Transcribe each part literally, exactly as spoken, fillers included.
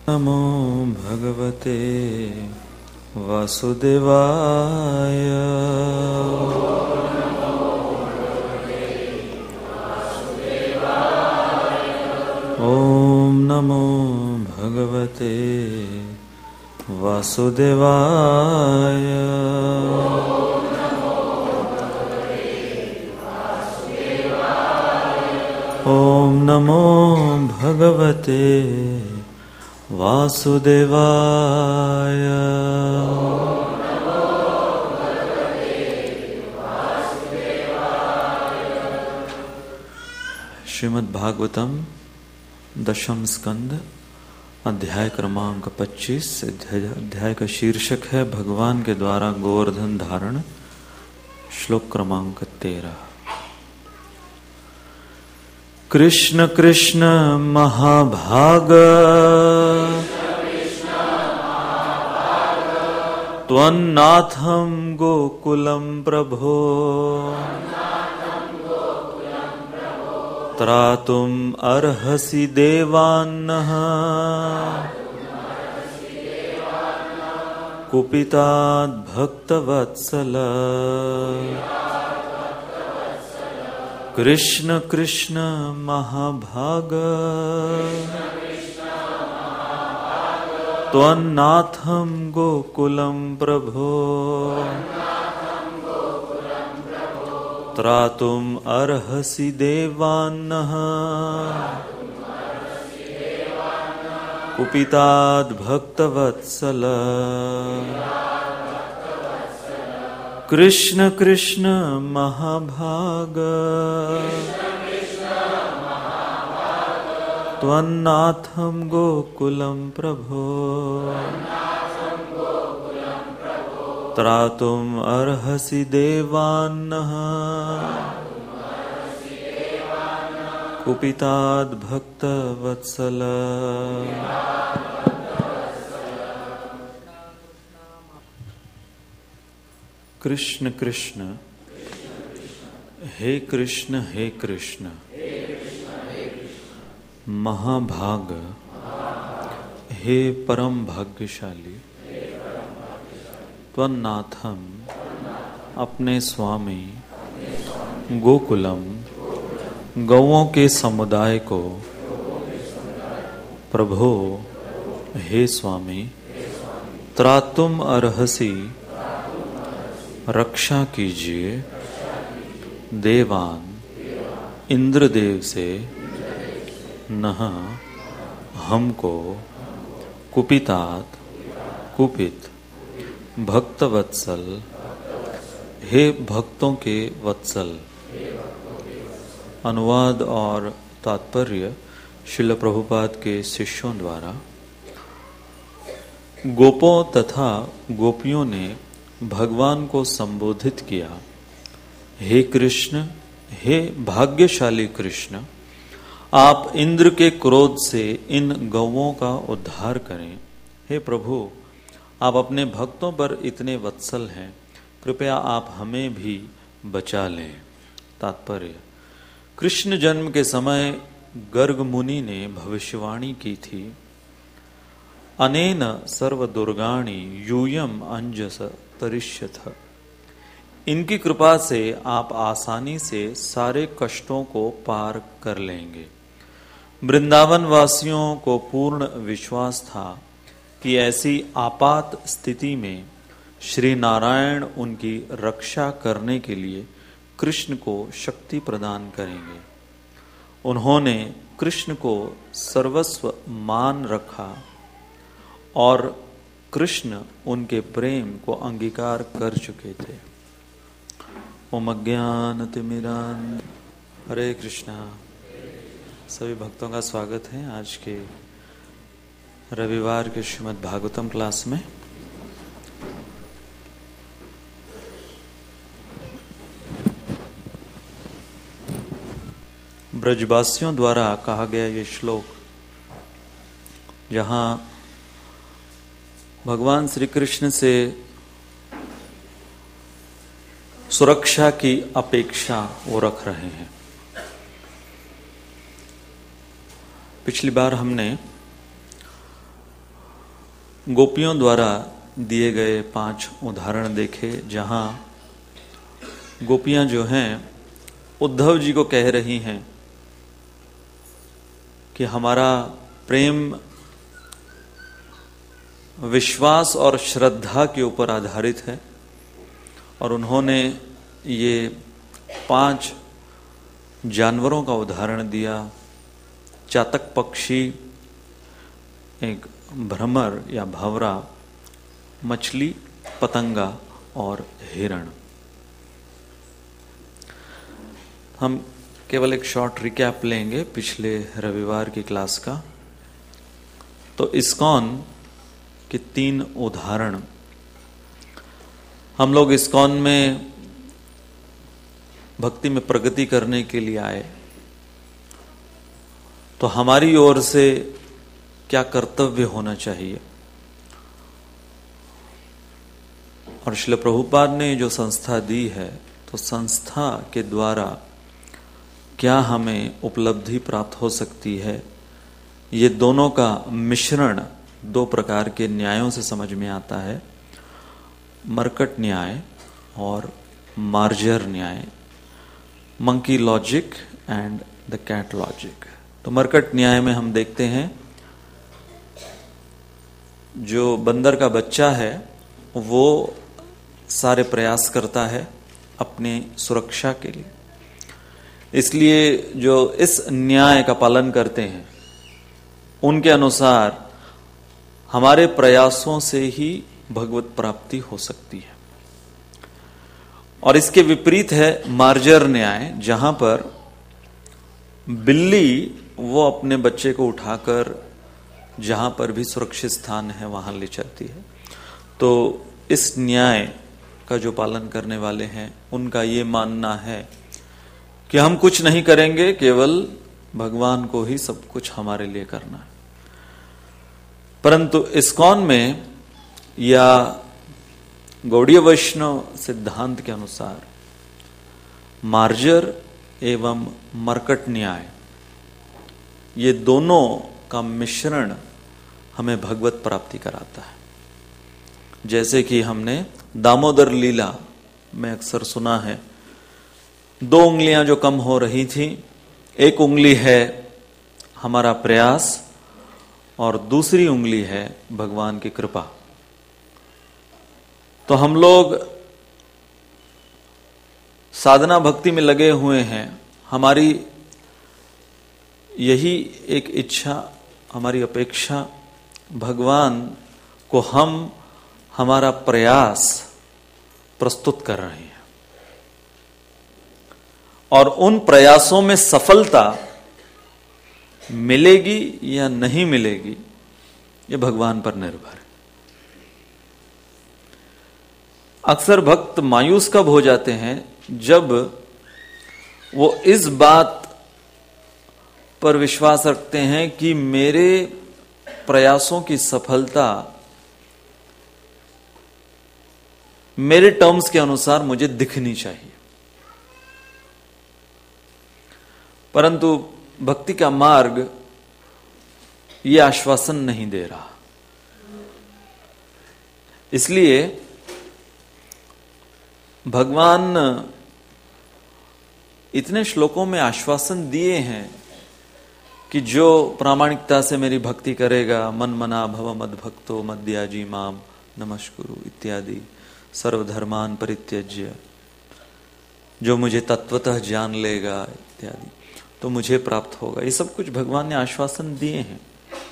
नमो भगवते वासुदेवाय। ओम नमो भगवते वासुदेवाय। ओम नमो भगवते वासुदेवाय। श्रीमद् भागवतम दशम स्कंद अध्याय क्रमांक पच्चीस। अध्याय का शीर्षक है भगवान के द्वारा गोवर्धन धारण। श्लोक क्रमांक तेरह। कृष्ण कृष्ण महाभाग त्वन्नाथं गोकुलं प्रभो त्रातुम अर्हसि देवान्नः कुपिताद् भक्तवत्सल। कृष्ण कृष्ण महाभाग त्वन्नाथं गोकुलं प्रभो त्रातुम अर्हसि देवान्नः कुपिताद् भक्तवत्सल। कृष्ण कृष्ण महाभाग त्वन्नाथं गोकुलं प्रभो त्रातुम अर्हसि देवान्नः कुपिताद् भक्तवत्सल। कृष्ण कृष्ण हे कृष्ण हे कृष्ण महाभाग हे परम भाग्यशाली त्वन्नाथम अपने स्वामी गोकुलम गौओं के समुदाय को प्रभो हे स्वामी त्रातुम अर्हसि रक्षा कीजिए देवान इंद्रदेव से नह हमको कुपितात कुपित भक्तवत्सल हे भक्तों के वत्सल। अनुवाद और तात्पर्य श्रील प्रभुपाद के शिष्यों द्वारा। गोपों तथा गोपियों ने भगवान को संबोधित किया, हे कृष्ण हे भाग्यशाली कृष्ण, आप इंद्र के क्रोध से इन गौओं का उद्धार करें। हे प्रभु, आप अपने भक्तों पर इतने वत्सल हैं, कृपया आप हमें भी बचा लें। तात्पर्य, कृष्ण जन्म के समय गर्ग मुनि ने भविष्यवाणी की थी, अनेन सर्व दुर्गाणि यूयम अंजस तरिष्यथ। इनकी कृपा से आप आसानी से सारे कष्टों को पार कर लेंगे। वृंदावन वासियों को पूर्ण विश्वास था कि ऐसी आपात स्थिति में श्री नारायण उनकी रक्षा करने के लिए कृष्ण को शक्ति प्रदान करेंगे। उन्होंने कृष्ण को सर्वस्व मान रखा और कृष्ण उनके प्रेम को अंगीकार कर चुके थे। ओम अज्ञानतिमिरान्धस्य। हरे कृष्णा। सभी भक्तों का स्वागत है आज के रविवार के श्रीमद् भागवतम क्लास में। ब्रजवासियों द्वारा कहा गया ये श्लोक, जहां भगवान श्री कृष्ण से सुरक्षा की अपेक्षा वो रख रहे हैं। पिछली बार हमने गोपियों द्वारा दिए गए पांच उदाहरण देखे, जहां गोपियां जो हैं उद्धव जी को कह रही हैं कि हमारा प्रेम विश्वास और श्रद्धा के ऊपर आधारित है, और उन्होंने ये पांच जानवरों का उदाहरण दिया। चातक पक्षी, एक भ्रमर या भंवरा, मछली, पतंगा और हिरण। हम केवल एक शॉर्ट रिकैप लेंगे पिछले रविवार की क्लास का। तो इस्कॉन के तीन उदाहरण, हम लोग इस्कॉन में भक्ति में प्रगति करने के लिए आए, तो हमारी ओर से क्या कर्तव्य होना चाहिए, और श्रील प्रभुपाद ने जो संस्था दी है, तो संस्था के द्वारा क्या हमें उपलब्धि प्राप्त हो सकती है, ये दोनों का मिश्रण दो प्रकार के न्यायों से समझ में आता है, मरकट न्याय और मार्जर न्याय, monkey logic and the cat logic. तो मरकट न्याय में हम देखते हैं जो बंदर का बच्चा है वो सारे प्रयास करता है अपनी सुरक्षा के लिए, इसलिए जो इस न्याय का पालन करते हैं उनके अनुसार हमारे प्रयासों से ही भगवत प्राप्ति हो सकती है। और इसके विपरीत है मार्जर न्याय, जहां पर बिल्ली वो अपने बच्चे को उठाकर जहां पर भी सुरक्षित स्थान है वहां ले चलती है। तो इस न्याय का जो पालन करने वाले हैं उनका ये मानना है कि हम कुछ नहीं करेंगे, केवल भगवान को ही सब कुछ हमारे लिए करना है। परंतु इस्कॉन में या गौड़ीय वैष्णव सिद्धांत के अनुसार मार्जर एवं मरकट न्याय, ये दोनों का मिश्रण हमें भगवत प्राप्ति कराता है। जैसे कि हमने दामोदर लीला में अक्सर सुना है, दो उंगलियां जो कम हो रही थी, एक उंगली है हमारा प्रयास और दूसरी उंगली है भगवान की कृपा। तो हम लोग साधना भक्ति में लगे हुए हैं, हमारी यही एक इच्छा, हमारी अपेक्षा, भगवान को हम हमारा प्रयास प्रस्तुत कर रहे हैं, और उन प्रयासों में सफलता मिलेगी या नहीं मिलेगी ये भगवान पर निर्भर है। अक्सर भक्त मायूस कब हो जाते हैं, जब वो इस बात पर विश्वास रखते हैं कि मेरे प्रयासों की सफलता मेरे टर्म्स के अनुसार मुझे दिखनी चाहिए। परंतु भक्ति का मार्ग ये आश्वासन नहीं दे रहा। इसलिए भगवान इतने श्लोकों में आश्वासन दिए हैं कि जो प्रामाणिकता से मेरी भक्ति करेगा, मन मना भव मद भक्तो मद्याजी माम नमस्कुरु इत्यादि, सर्वधर्मान परित्यज्य, जो मुझे तत्वतः जान लेगा इत्यादि, तो मुझे प्राप्त होगा। ये सब कुछ भगवान ने आश्वासन दिए हैं।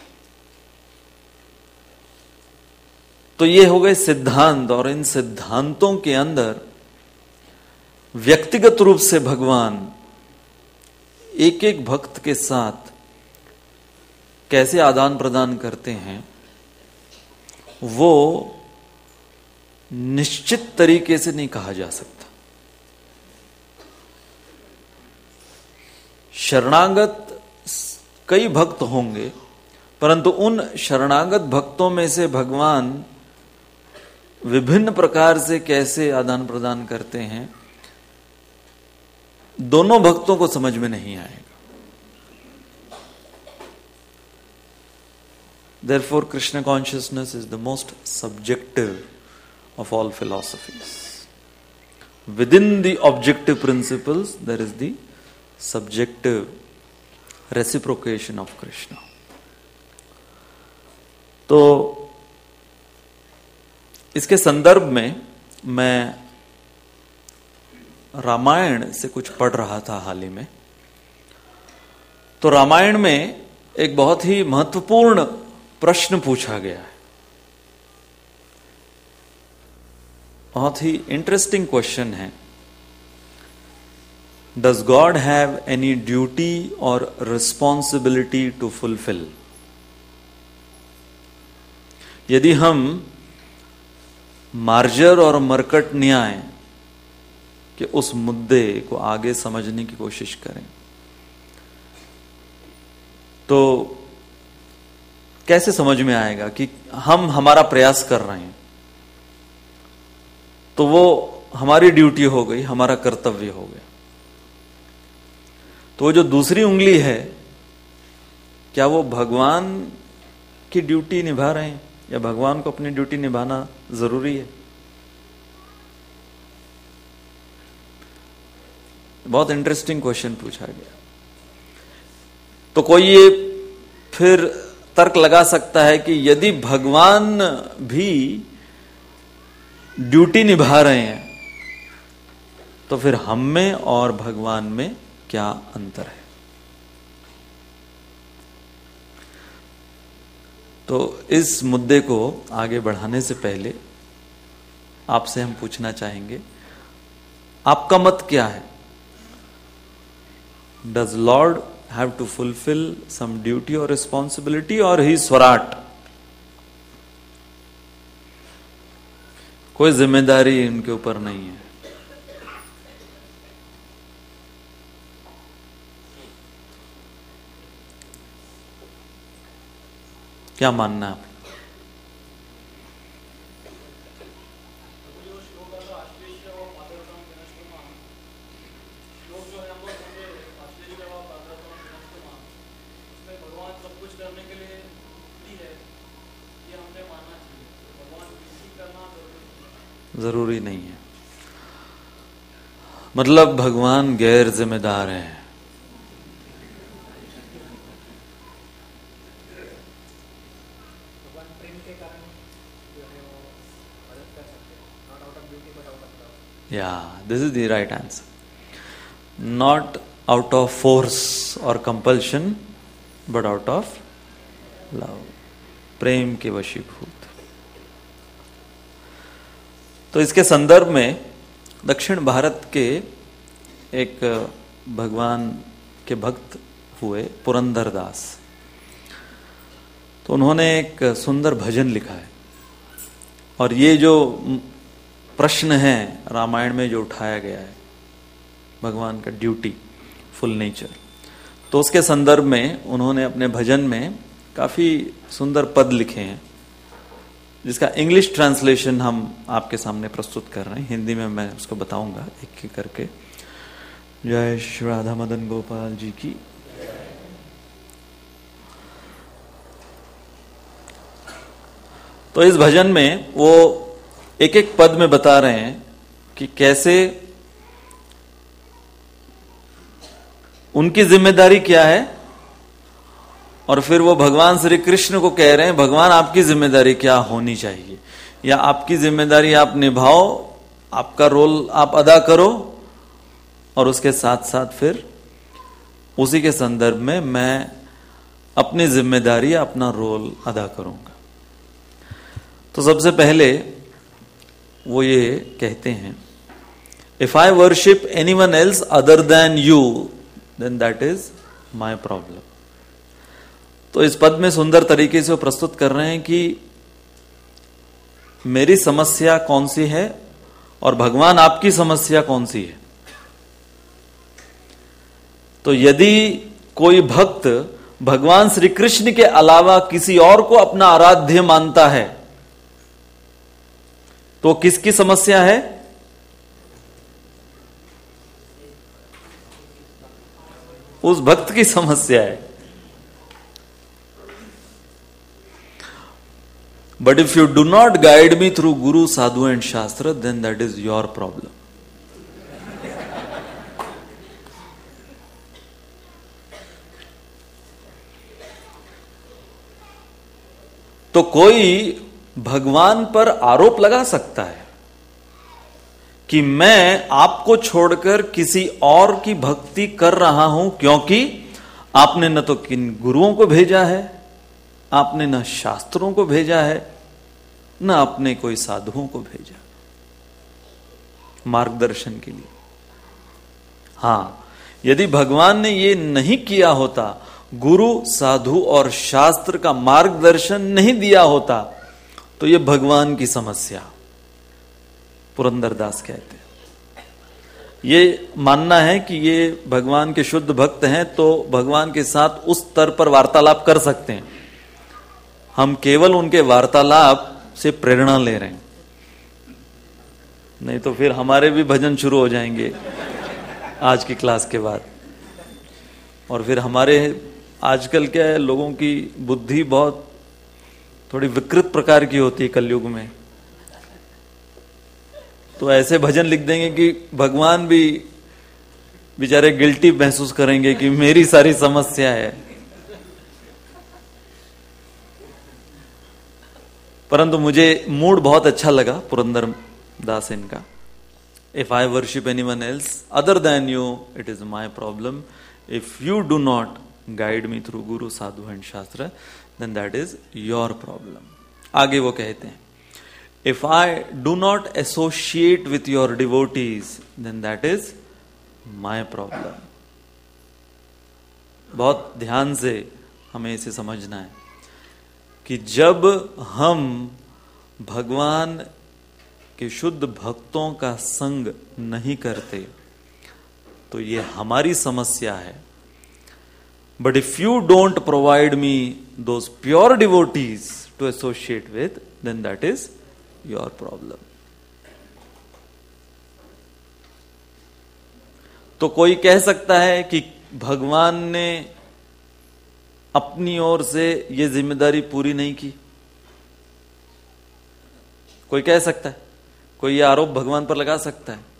तो ये हो गए सिद्धांत, और इन सिद्धांतों के अंदर व्यक्तिगत रूप से भगवान एक एक भक्त के साथ कैसे आदान प्रदान करते हैं, वो निश्चित तरीके से नहीं कहा जा सकता। शरणागत कई भक्त होंगे, परंतु उन शरणागत भक्तों में से भगवान विभिन्न प्रकार से कैसे आदान प्रदान करते हैं, दोनों भक्तों को समझ में नहीं आएगा। Therefore, Krishna consciousness is the most subjective of all philosophies. Within the objective principles, there is the subjective reciprocation of Krishna. तो इसके संदर्भ में मैं रामायण से कुछ पढ़ रहा था हाल ही में। तो रामायण में एक बहुत ही महत्वपूर्ण प्रश्न पूछा गया है, बहुत ही इंटरेस्टिंग क्वेश्चन है। Does God have any duty और रिस्पॉन्सिबिलिटी टू फुलफिल? यदि हम मार्जर और मरकट न्याय के उस मुद्दे को आगे समझने की कोशिश करें तो कैसे समझ में आएगा कि हम हमारा प्रयास कर रहे हैं तो वो हमारी ड्यूटी हो गई, हमारा कर्तव्य हो गया। तो वो जो दूसरी उंगली है, क्या वो भगवान की ड्यूटी निभा रहे हैं या भगवान को अपनी ड्यूटी निभाना जरूरी है? बहुत इंटरेस्टिंग क्वेश्चन पूछा गया। तो कोई ये फिर तर्क लगा सकता है कि यदि भगवान भी ड्यूटी निभा रहे हैं तो फिर हम में और भगवान में क्या अंतर है? तो इस मुद्दे को आगे बढ़ाने से पहले आपसे हम पूछना चाहेंगे, आपका मत क्या है? Does Lord have to fulfil some duty और रिस्पॉन्सिबिलिटी और ही स्वराट? कोई जिम्मेदारी उनके ऊपर नहीं है। क्या मानना है? जरूरी नहीं है, मतलब भगवान गैर जिम्मेदार है। Yeah, this is the right answer. Not out of force or compulsion, but out of love. प्रेम के वशीभूत। तो इसके संदर्भ में दक्षिण भारत के एक भगवान के भक्त हुए पुरंदरदास, तो उन्होंने एक सुंदर भजन लिखा है। और ये जो प्रश्न है रामायण में जो उठाया गया है, भगवान का ड्यूटी, फुल नेचर, तो उसके संदर्भ में उन्होंने अपने भजन में काफी सुंदर पद लिखे हैं, जिसका इंग्लिश ट्रांसलेशन हम आपके सामने प्रस्तुत कर रहे हैं। हिंदी में मैं उसको बताऊंगा एक एक करके। जय श्री राधा मदन गोपाल जी की। तो इस भजन में वो एक एक पद में बता रहे हैं कि कैसे उनकी जिम्मेदारी क्या है, और फिर वो भगवान श्री कृष्ण को कह रहे हैं भगवान आपकी जिम्मेदारी क्या होनी चाहिए, या आपकी जिम्मेदारी आप निभाओ, आपका रोल आप अदा करो, और उसके साथ साथ फिर उसी के संदर्भ में मैं अपनी जिम्मेदारी अपना रोल अदा करूंगा। तो सबसे पहले वो ये कहते हैं, if I worship anyone else other than you then that is my problem. तो इस पद में सुंदर तरीके से वो प्रस्तुत कर रहे हैं कि मेरी समस्या कौन सी है और भगवान आपकी समस्या कौन सी है। तो यदि कोई भक्त भगवान श्री कृष्ण के अलावा किसी और को अपना आराध्य मानता है तो किसकी समस्या है? उस भक्त की समस्या है। But if you do not guide me through Guru, Sadhu and Shastra, then that is your problem. तो कोई भगवान पर आरोप लगा सकता है कि मैं आपको छोड़कर किसी और की भक्ति कर रहा हूं, क्योंकि आपने न तो किन गुरुओं को भेजा है, आपने न शास्त्रों को भेजा है, न आपने कोई साधुओं को भेजा मार्गदर्शन के लिए। हां, यदि भगवान ने ये नहीं किया होता, गुरु, साधु और शास्त्र का मार्गदर्शन नहीं दिया होता, तो ये भगवान की समस्या। पुरंदरदास कहते हैं ये मानना है कि ये भगवान के शुद्ध भक्त हैं तो भगवान के साथ उस स्तर पर वार्तालाप कर सकते हैं। हम केवल उनके वार्तालाप से प्रेरणा ले रहे हैं, नहीं तो फिर हमारे भी भजन शुरू हो जाएंगे आज की क्लास के बाद। और फिर हमारे आजकल क्या है, लोगों की बुद्धि बहुत थोड़ी विकृत प्रकार की होती है कलयुग में, तो ऐसे भजन लिख देंगे कि भगवान भी बेचारे गिल्टी महसूस करेंगे कि मेरी सारी समस्या है। परंतु मुझे मूड बहुत अच्छा लगा पुरंदर दास इनका। If I worship anyone else other than you, it is my problem. If you do not guide me through guru, sadhu and shastra, then that is your problem. आगे वो कहते हैं, if I do not associate with your devotees, then that is my problem. बहुत ध्यान से हमें इसे समझना है कि जब हम भगवान के शुद्ध भक्तों का संग नहीं करते तो ये हमारी समस्या है। But if you don't provide me those pure devotees to associate with, then that is your problem. तो कोई कह सकता है कि भगवान ने अपनी ओर से यह जिम्मेदारी पूरी नहीं की। कोई कह सकता है, कोई यह आरोप भगवान पर लगा सकता है।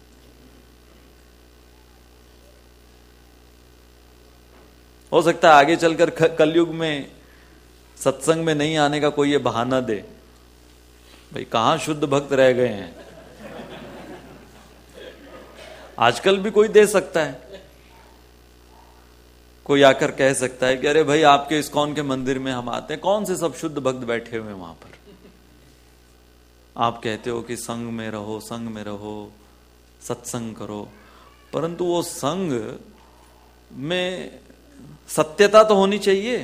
हो सकता है आगे चलकर कलयुग में सत्संग में नहीं आने का कोई ये बहाना दे, भाई कहां शुद्ध भक्त रह गए हैं। आजकल भी कोई दे सकता है, कोई आकर कह सकता है कि अरे भाई आपके इस्कॉन के मंदिर में हम आते हैं, कौन से सब शुद्ध भक्त बैठे हुए हैं वहां पर। आप कहते हो कि संग में रहो, संग में रहो, सत्संग करो, परंतु वो संग में सत्यता तो होनी चाहिए।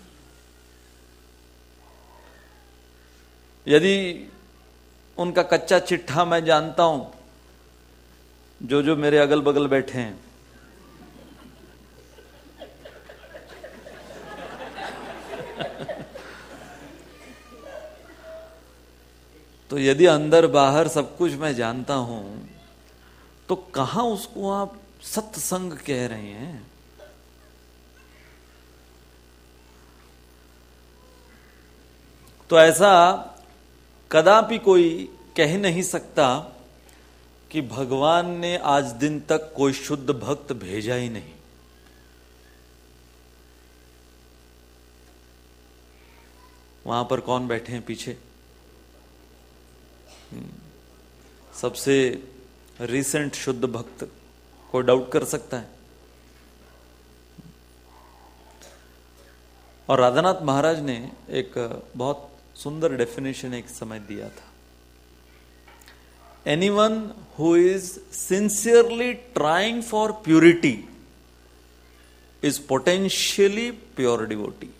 यदि उनका कच्चा चिट्ठा मैं जानता हूं, जो जो मेरे अगल बगल बैठे हैं, तो यदि अंदर बाहर सब कुछ मैं जानता हूं, तो कहां उसको आप सत्संग कह रहे हैं। तो ऐसा कदापि कोई कह नहीं सकता कि भगवान ने आज दिन तक कोई शुद्ध भक्त भेजा ही नहीं। वहां पर कौन बैठे हैं पीछे? सबसे रिसेंट शुद्ध भक्त को डाउट कर सकता है। और राधानाथ महाराज ने एक बहुत सुंदर डेफिनेशन एक समय दिया था। Anyone who is sincerely trying for purity is potentially pure devotee.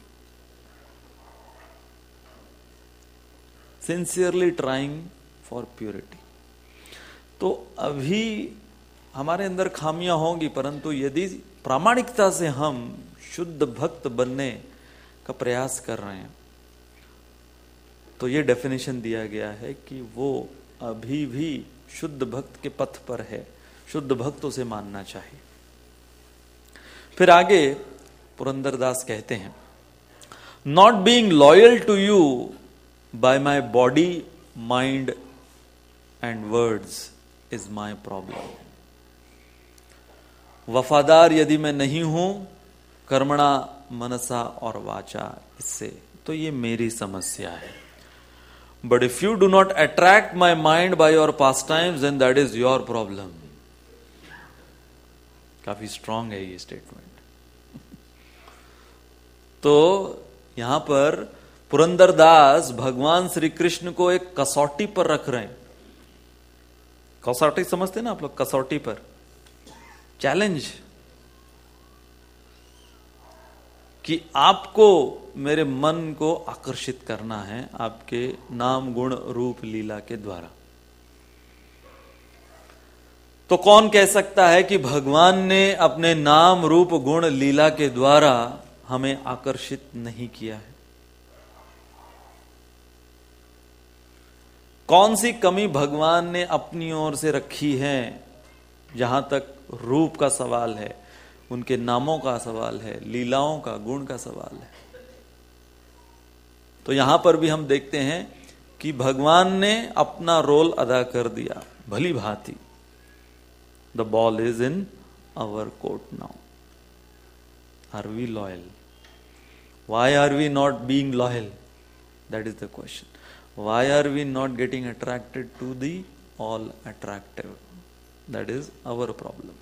Sincerely trying for purity. तो अभी हमारे अंदर खामियां होंगी, परंतु यदि प्रामाणिकता से हम शुद्ध भक्त बनने का प्रयास कर रहे हैं, तो ये डेफिनेशन दिया गया है कि वो अभी भी शुद्ध भक्त के पथ पर है। शुद्ध भक्त उसे मानना चाहिए। फिर आगे पुरंदरदास कहते हैं, not being loyal to you by my body, mind and words is my problem. वफादार यदि मैं नहीं हूं कर्मणा, मनसा और वाचा, इससे तो ये मेरी समस्या है। But if you do not attract my mind by your pastimes then that is your problem. काफी स्ट्रांग है ये स्टेटमेंट। तो यहां पर पुरंदरदास भगवान श्री कृष्ण को एक कसौटी पर रख रहे हैं। कसौटी समझते ना आप लोग? कसौटी पर चैलेंज कि आपको मेरे मन को आकर्षित करना है आपके नाम, गुण, रूप, लीला के द्वारा। तो कौन कह सकता है कि भगवान ने अपने नाम, रूप, गुण, लीला के द्वारा हमें आकर्षित नहीं किया है? कौन सी कमी भगवान ने अपनी ओर से रखी है? जहां तक रूप का सवाल है, उनके नामों का सवाल है, लीलाओं का, गुण का सवाल है। तो यहां पर भी हम देखते हैं कि भगवान ने अपना रोल अदा कर दिया भली भांति। The ball is in our court now. Are we loyal? Why are we not being loyal? That is the question. Why are we not getting attracted to the all attractive? That is our problem.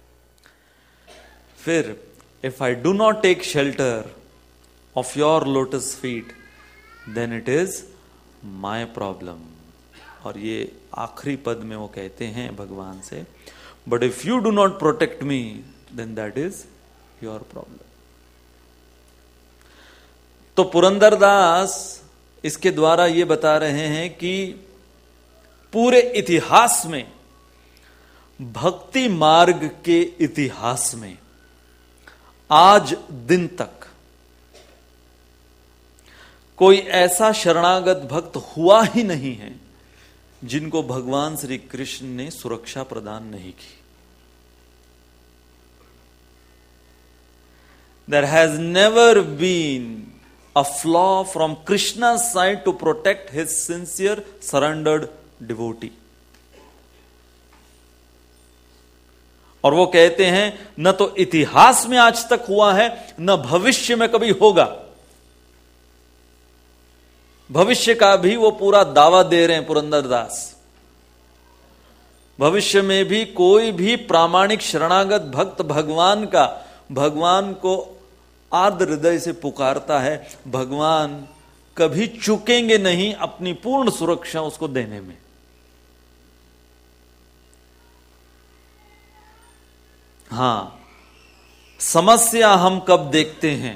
फिर if I do not take shelter of your lotus feet, then it is my problem. और ये आखिरी पद में वो कहते हैं भगवान से, but if you do not protect me, then that is your problem. तो पुरंदरदास इसके द्वारा ये बता रहे हैं कि पूरे इतिहास में, भक्ति मार्ग के इतिहास में आज दिन तक कोई ऐसा शरणागत भक्त हुआ ही नहीं है जिनको भगवान श्री कृष्ण ने सुरक्षा प्रदान नहीं की। There has never been a flaw from Krishna's side to protect his sincere, surrendered devotee. और वो कहते हैं न तो इतिहास में आज तक हुआ है, न भविष्य में कभी होगा। भविष्य का भी वो पूरा दावा दे रहे हैं पुरंदरदास। भविष्य में भी कोई भी प्रामाणिक शरणागत भक्त भगवान का, भगवान को आर्द्र हृदय से पुकारता है, भगवान कभी चूकेंगे नहीं अपनी पूर्ण सुरक्षा उसको देने में। हां, समस्या हम कब देखते हैं?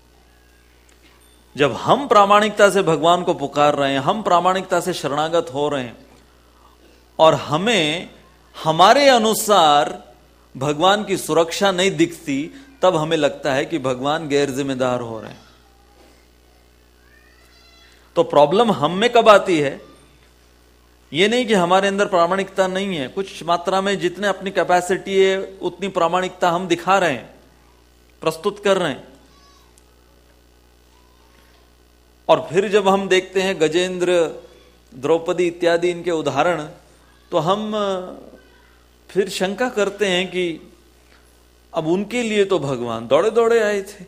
जब हम प्रामाणिकता से भगवान को पुकार रहे हैं, हम प्रामाणिकता से शरणागत हो रहे हैं और हमें हमारे अनुसार भगवान की सुरक्षा नहीं दिखती, तब हमें लगता है कि भगवान गैर जिम्मेदार हो रहे हैं। तो प्रॉब्लम हम में कब आती है? ये नहीं कि हमारे अंदर प्रामाणिकता नहीं है, कुछ मात्रा में जितने अपनी कैपेसिटी है उतनी प्रामाणिकता हम दिखा रहे हैं, प्रस्तुत कर रहे हैं। और फिर जब हम देखते हैं गजेंद्र, द्रौपदी इत्यादि इनके उदाहरण, तो हम फिर शंका करते हैं कि अब उनके लिए तो भगवान दौड़े दौड़े आए थे,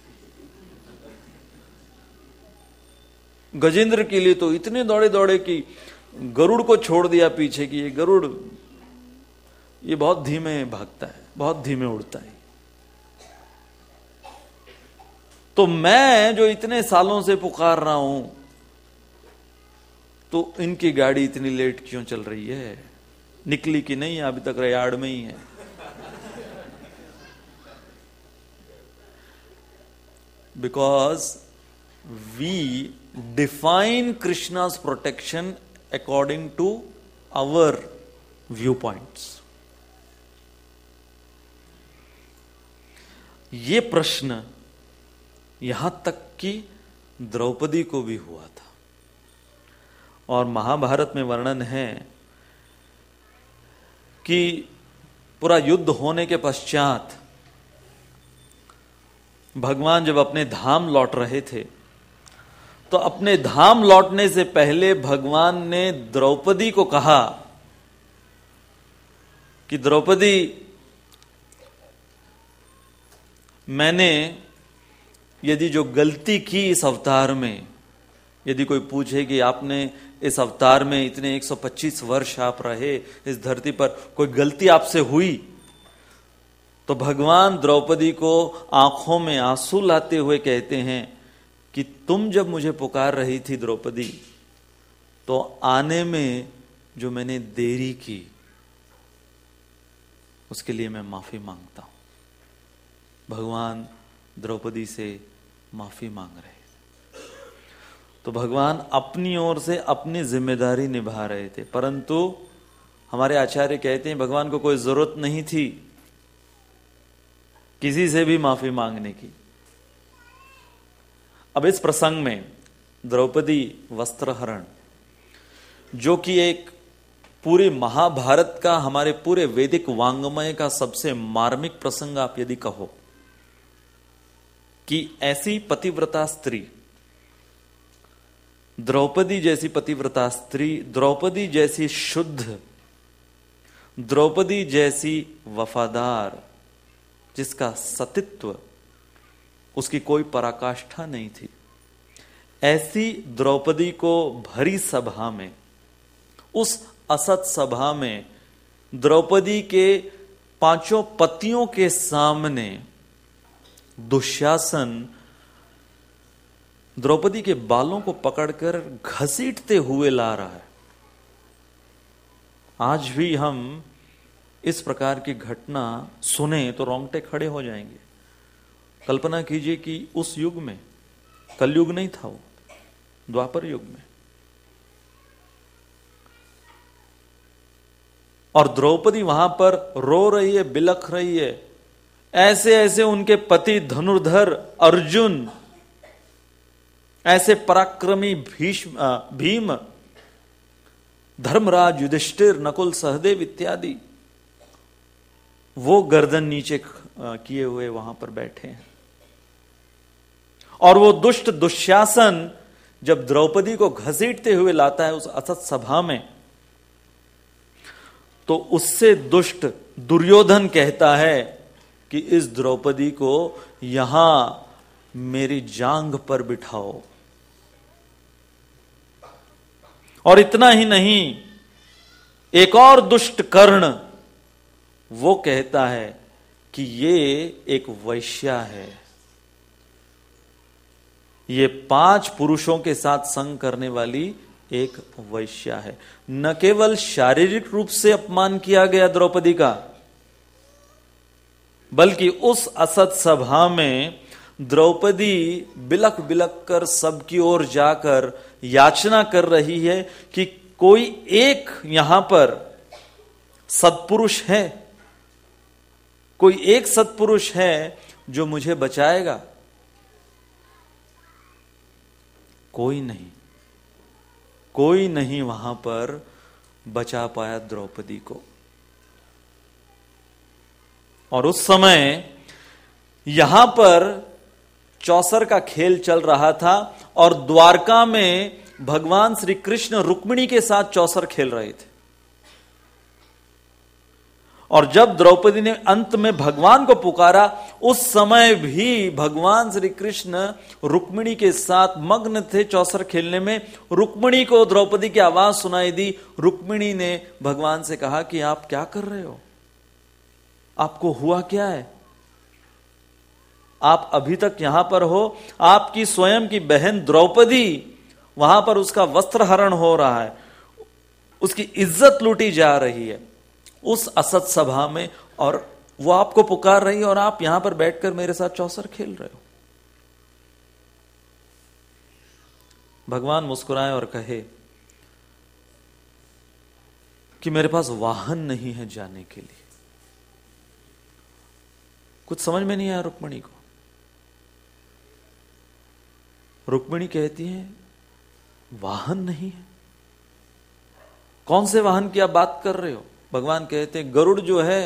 गजेंद्र के लिए तो इतने दौड़े दौड़े कि गरुड़ को छोड़ दिया पीछे कि ये गरुड़ ये बहुत धीमे भागता है, बहुत धीमे उड़ता है। तो मैं जो इतने सालों से पुकार रहा हूं, तो इनकी गाड़ी इतनी लेट क्यों चल रही है? निकली कि नहीं? अभी तक यार्ड में ही है। Because we define Krishna's protection according to our viewpoints. ये प्रश्न यहां तक कि द्रौपदी को भी हुआ था, और महाभारत में वर्णन है कि पूरा युद्ध होने के पश्चात भगवान जब अपने धाम लौट रहे थे, तो अपने धाम लौटने से पहले भगवान ने द्रौपदी को कहा कि द्रौपदी, मैंने यदि जो गलती की इस अवतार में, यदि कोई पूछे कि आपने इस अवतार में इतने एक सौ पच्चीस वर्ष आप रहे इस धरती पर, कोई गलती आपसे हुई, तो भगवान द्रौपदी को आंखों में आंसू लाते हुए कहते हैं कि तुम जब मुझे पुकार रही थी द्रौपदी, तो आने में जो मैंने देरी की उसके लिए मैं माफी मांगता हूं। भगवान द्रौपदी से माफी मांग रहे, तो भगवान अपनी ओर से अपनी जिम्मेदारी निभा रहे थे, परंतु हमारे आचार्य कहते हैं भगवान को कोई जरूरत नहीं थी किसी से भी माफी मांगने की। अब इस प्रसंग में द्रौपदी वस्त्रहरण, जो कि एक पूरे महाभारत का, हमारे पूरे वैदिक वांग्मय का सबसे मार्मिक प्रसंग आप यदि कहो, कि ऐसी पतिव्रता स्त्री, द्रौपदी जैसी पतिव्रता स्त्री, द्रौपदी जैसी शुद्ध, द्रौपदी जैसी वफादार, जिसका सतित्व, उसकी कोई पराकाष्ठा नहीं थी, ऐसी द्रौपदी को भरी सभा में, उस असत सभा में, द्रौपदी के पांचों पतियों के सामने दुशासन द्रौपदी के बालों को पकड़कर घसीटते हुए ला रहा है। आज भी हम इस प्रकार की घटना सुने तो रोंगटे खड़े हो जाएंगे। कल्पना कीजिए कि उस युग में, कलयुग नहीं था वो, द्वापर युग में, और द्रौपदी वहां पर रो रही है, बिलख रही है। ऐसे ऐसे उनके पति धनुर्धर अर्जुन, ऐसे पराक्रमी भीष्म भीम, धर्मराज युधिष्ठिर, नकुल सहदेव इत्यादि, वो गर्दन नीचे किए हुए वहां पर बैठे हैं। और वो दुष्ट दुशासन जब द्रौपदी को घसीटते हुए लाता है उस असत सभा में, तो उससे दुष्ट दुर्योधन कहता है कि इस द्रौपदी को यहां मेरी जांघ पर बिठाओ। और इतना ही नहीं, एक और दुष्ट कर्ण वो कहता है कि ये एक वैश्या है, ये पांच पुरुषों के साथ संग करने वाली एक वैश्या है। न केवल शारीरिक रूप से अपमान किया गया द्रौपदी का, बल्कि उस असत सभा में द्रौपदी बिलख बिलख कर सबकी ओर जाकर याचना कर रही है कि कोई एक यहां पर सत्पुरुष है, कोई एक सत्पुरुष है जो मुझे बचाएगा। कोई नहीं, कोई नहीं वहां पर बचा पाया द्रौपदी को। और उस समय यहां पर चौसर का खेल चल रहा था और द्वारका में भगवान श्री कृष्ण रुक्मिणी के साथ चौसर खेल रहे थे। और जब द्रौपदी ने अंत में भगवान को पुकारा, उस समय भी भगवान श्री कृष्ण रुक्मिणी के साथ मग्न थे चौसर खेलने में। रुक्मिणी को द्रौपदी की आवाज सुनाई दी। रुक्मिणी ने भगवान से कहा कि आप क्या कर रहे हो, आपको हुआ क्या है, आप अभी तक यहां पर हो, आपकी स्वयं की बहन द्रौपदी वहां पर उसका वस्त्र हरण हो रहा है, उसकी इज्जत लूटी जा रही है उस असत सभा में, और वो आपको पुकार रही है और आप यहां पर बैठकर मेरे साथ चौसर खेल रहे हो। भगवान मुस्कुराए और कहे कि मेरे पास वाहन नहीं है जाने के लिए। कुछ समझ में नहीं आया रुक्मिणी को। रुक्मिणी कहती है वाहन नहीं है, कौन से वाहन की आप बात कर रहे हो? भगवान कहते हैं गरुड़ जो है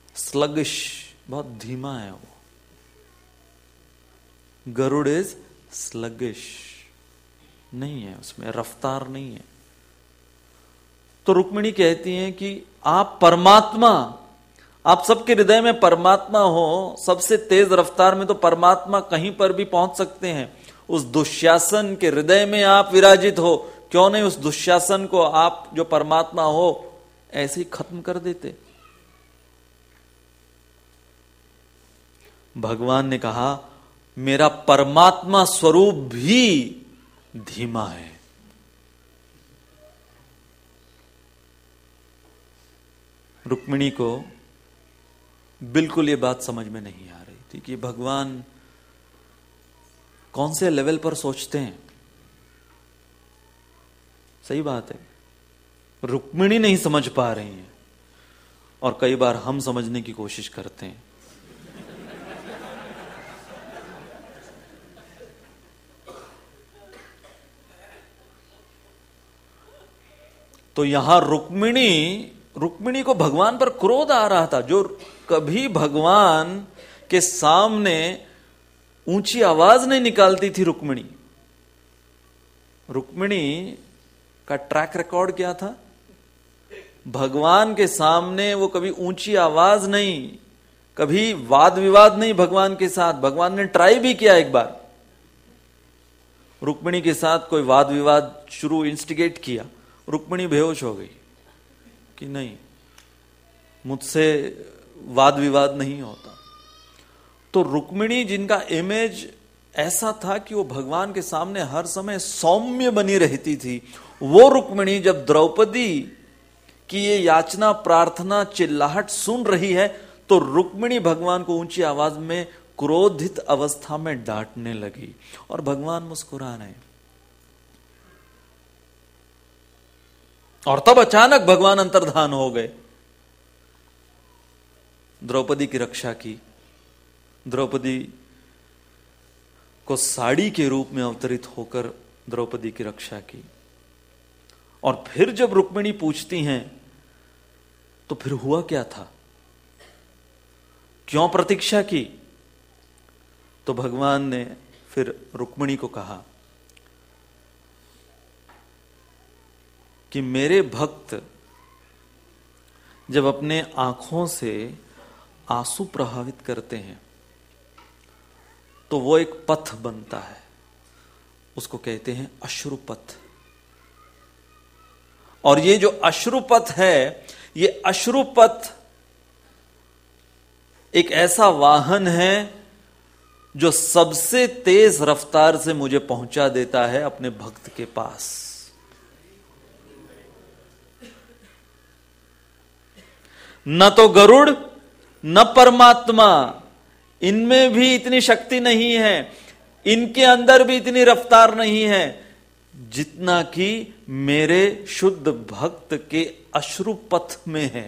स्लगिश, बहुत धीमा है वो। गरुड़ इज स्लगिश नहीं है, उसमें रफ्तार नहीं है। तो रुक्मिणी कहती हैं कि आप परमात्मा, आप सबके हृदय में परमात्मा हो, सबसे तेज रफ्तार में तो परमात्मा कहीं पर भी पहुंच सकते हैं। उस दुःशासन के हृदय में आप विराजित हो, क्यों नहीं उस दुःशासन को आप जो परमात्मा हो ऐसे ही खत्म कर देते। भगवान ने कहा मेरा परमात्मा स्वरूप भी धीमा है। रुक्मिणी को बिल्कुल ये बात समझ में नहीं आ रही थी कि भगवान कौन से लेवल पर सोचते हैं। सही बात है, रुक्मिणी नहीं समझ पा रही है और कई बार हम समझने की कोशिश करते हैं। तो यहां रुक्मिणी रुक्मिणी को भगवान पर क्रोध आ रहा था। जो कभी भगवान के सामने ऊंची आवाज नहीं निकालती थी रुक्मिणी, रुक्मिणी का ट्रैक रिकॉर्ड क्या था? भगवान के सामने वो कभी ऊंची आवाज नहीं, कभी वाद विवाद नहीं भगवान के साथ। भगवान ने ट्राई भी किया एक बार, रुक्मिणी के साथ कोई वाद विवाद शुरू इंस्टिगेट किया, रुक्मिणी बेहोश हो गई कि नहीं, मुझसे वाद विवाद नहीं होता। तो रुक्मिणी जिनका इमेज ऐसा था कि वो भगवान के सामने हर समय सौम्य बनी रहती थी, वो रुक्मिणी जब द्रौपदी की ये याचना प्रार्थना चिल्लाहट सुन रही है तो रुक्मिणी भगवान को ऊंची आवाज में क्रोधित अवस्था में डांटने लगी और भगवान मुस्कुरा रहे। और तब अचानक भगवान अंतर्धान हो गए, द्रौपदी की रक्षा की, द्रौपदी को साड़ी के रूप में अवतरित होकर द्रौपदी की रक्षा की। और फिर जब रुक्मिणी पूछती हैं तो फिर हुआ क्या था, क्यों प्रतीक्षा की? तो भगवान ने फिर रुक्मिणी को कहा कि मेरे भक्त जब अपने आंखों से आंसू प्रभावित करते हैं तो वो एक पथ बनता है, उसको कहते हैं अश्रुपथ। और ये जो अश्रुपथ है, ये अश्रुपथ एक ऐसा वाहन है जो सबसे तेज रफ्तार से मुझे पहुंचा देता है अपने भक्त के पास। न तो गरुड़ न परमात्मा, इनमें भी इतनी शक्ति नहीं है, इनके अंदर भी इतनी रफ्तार नहीं है जितना कि मेरे शुद्ध भक्त के अश्रुपथ में है।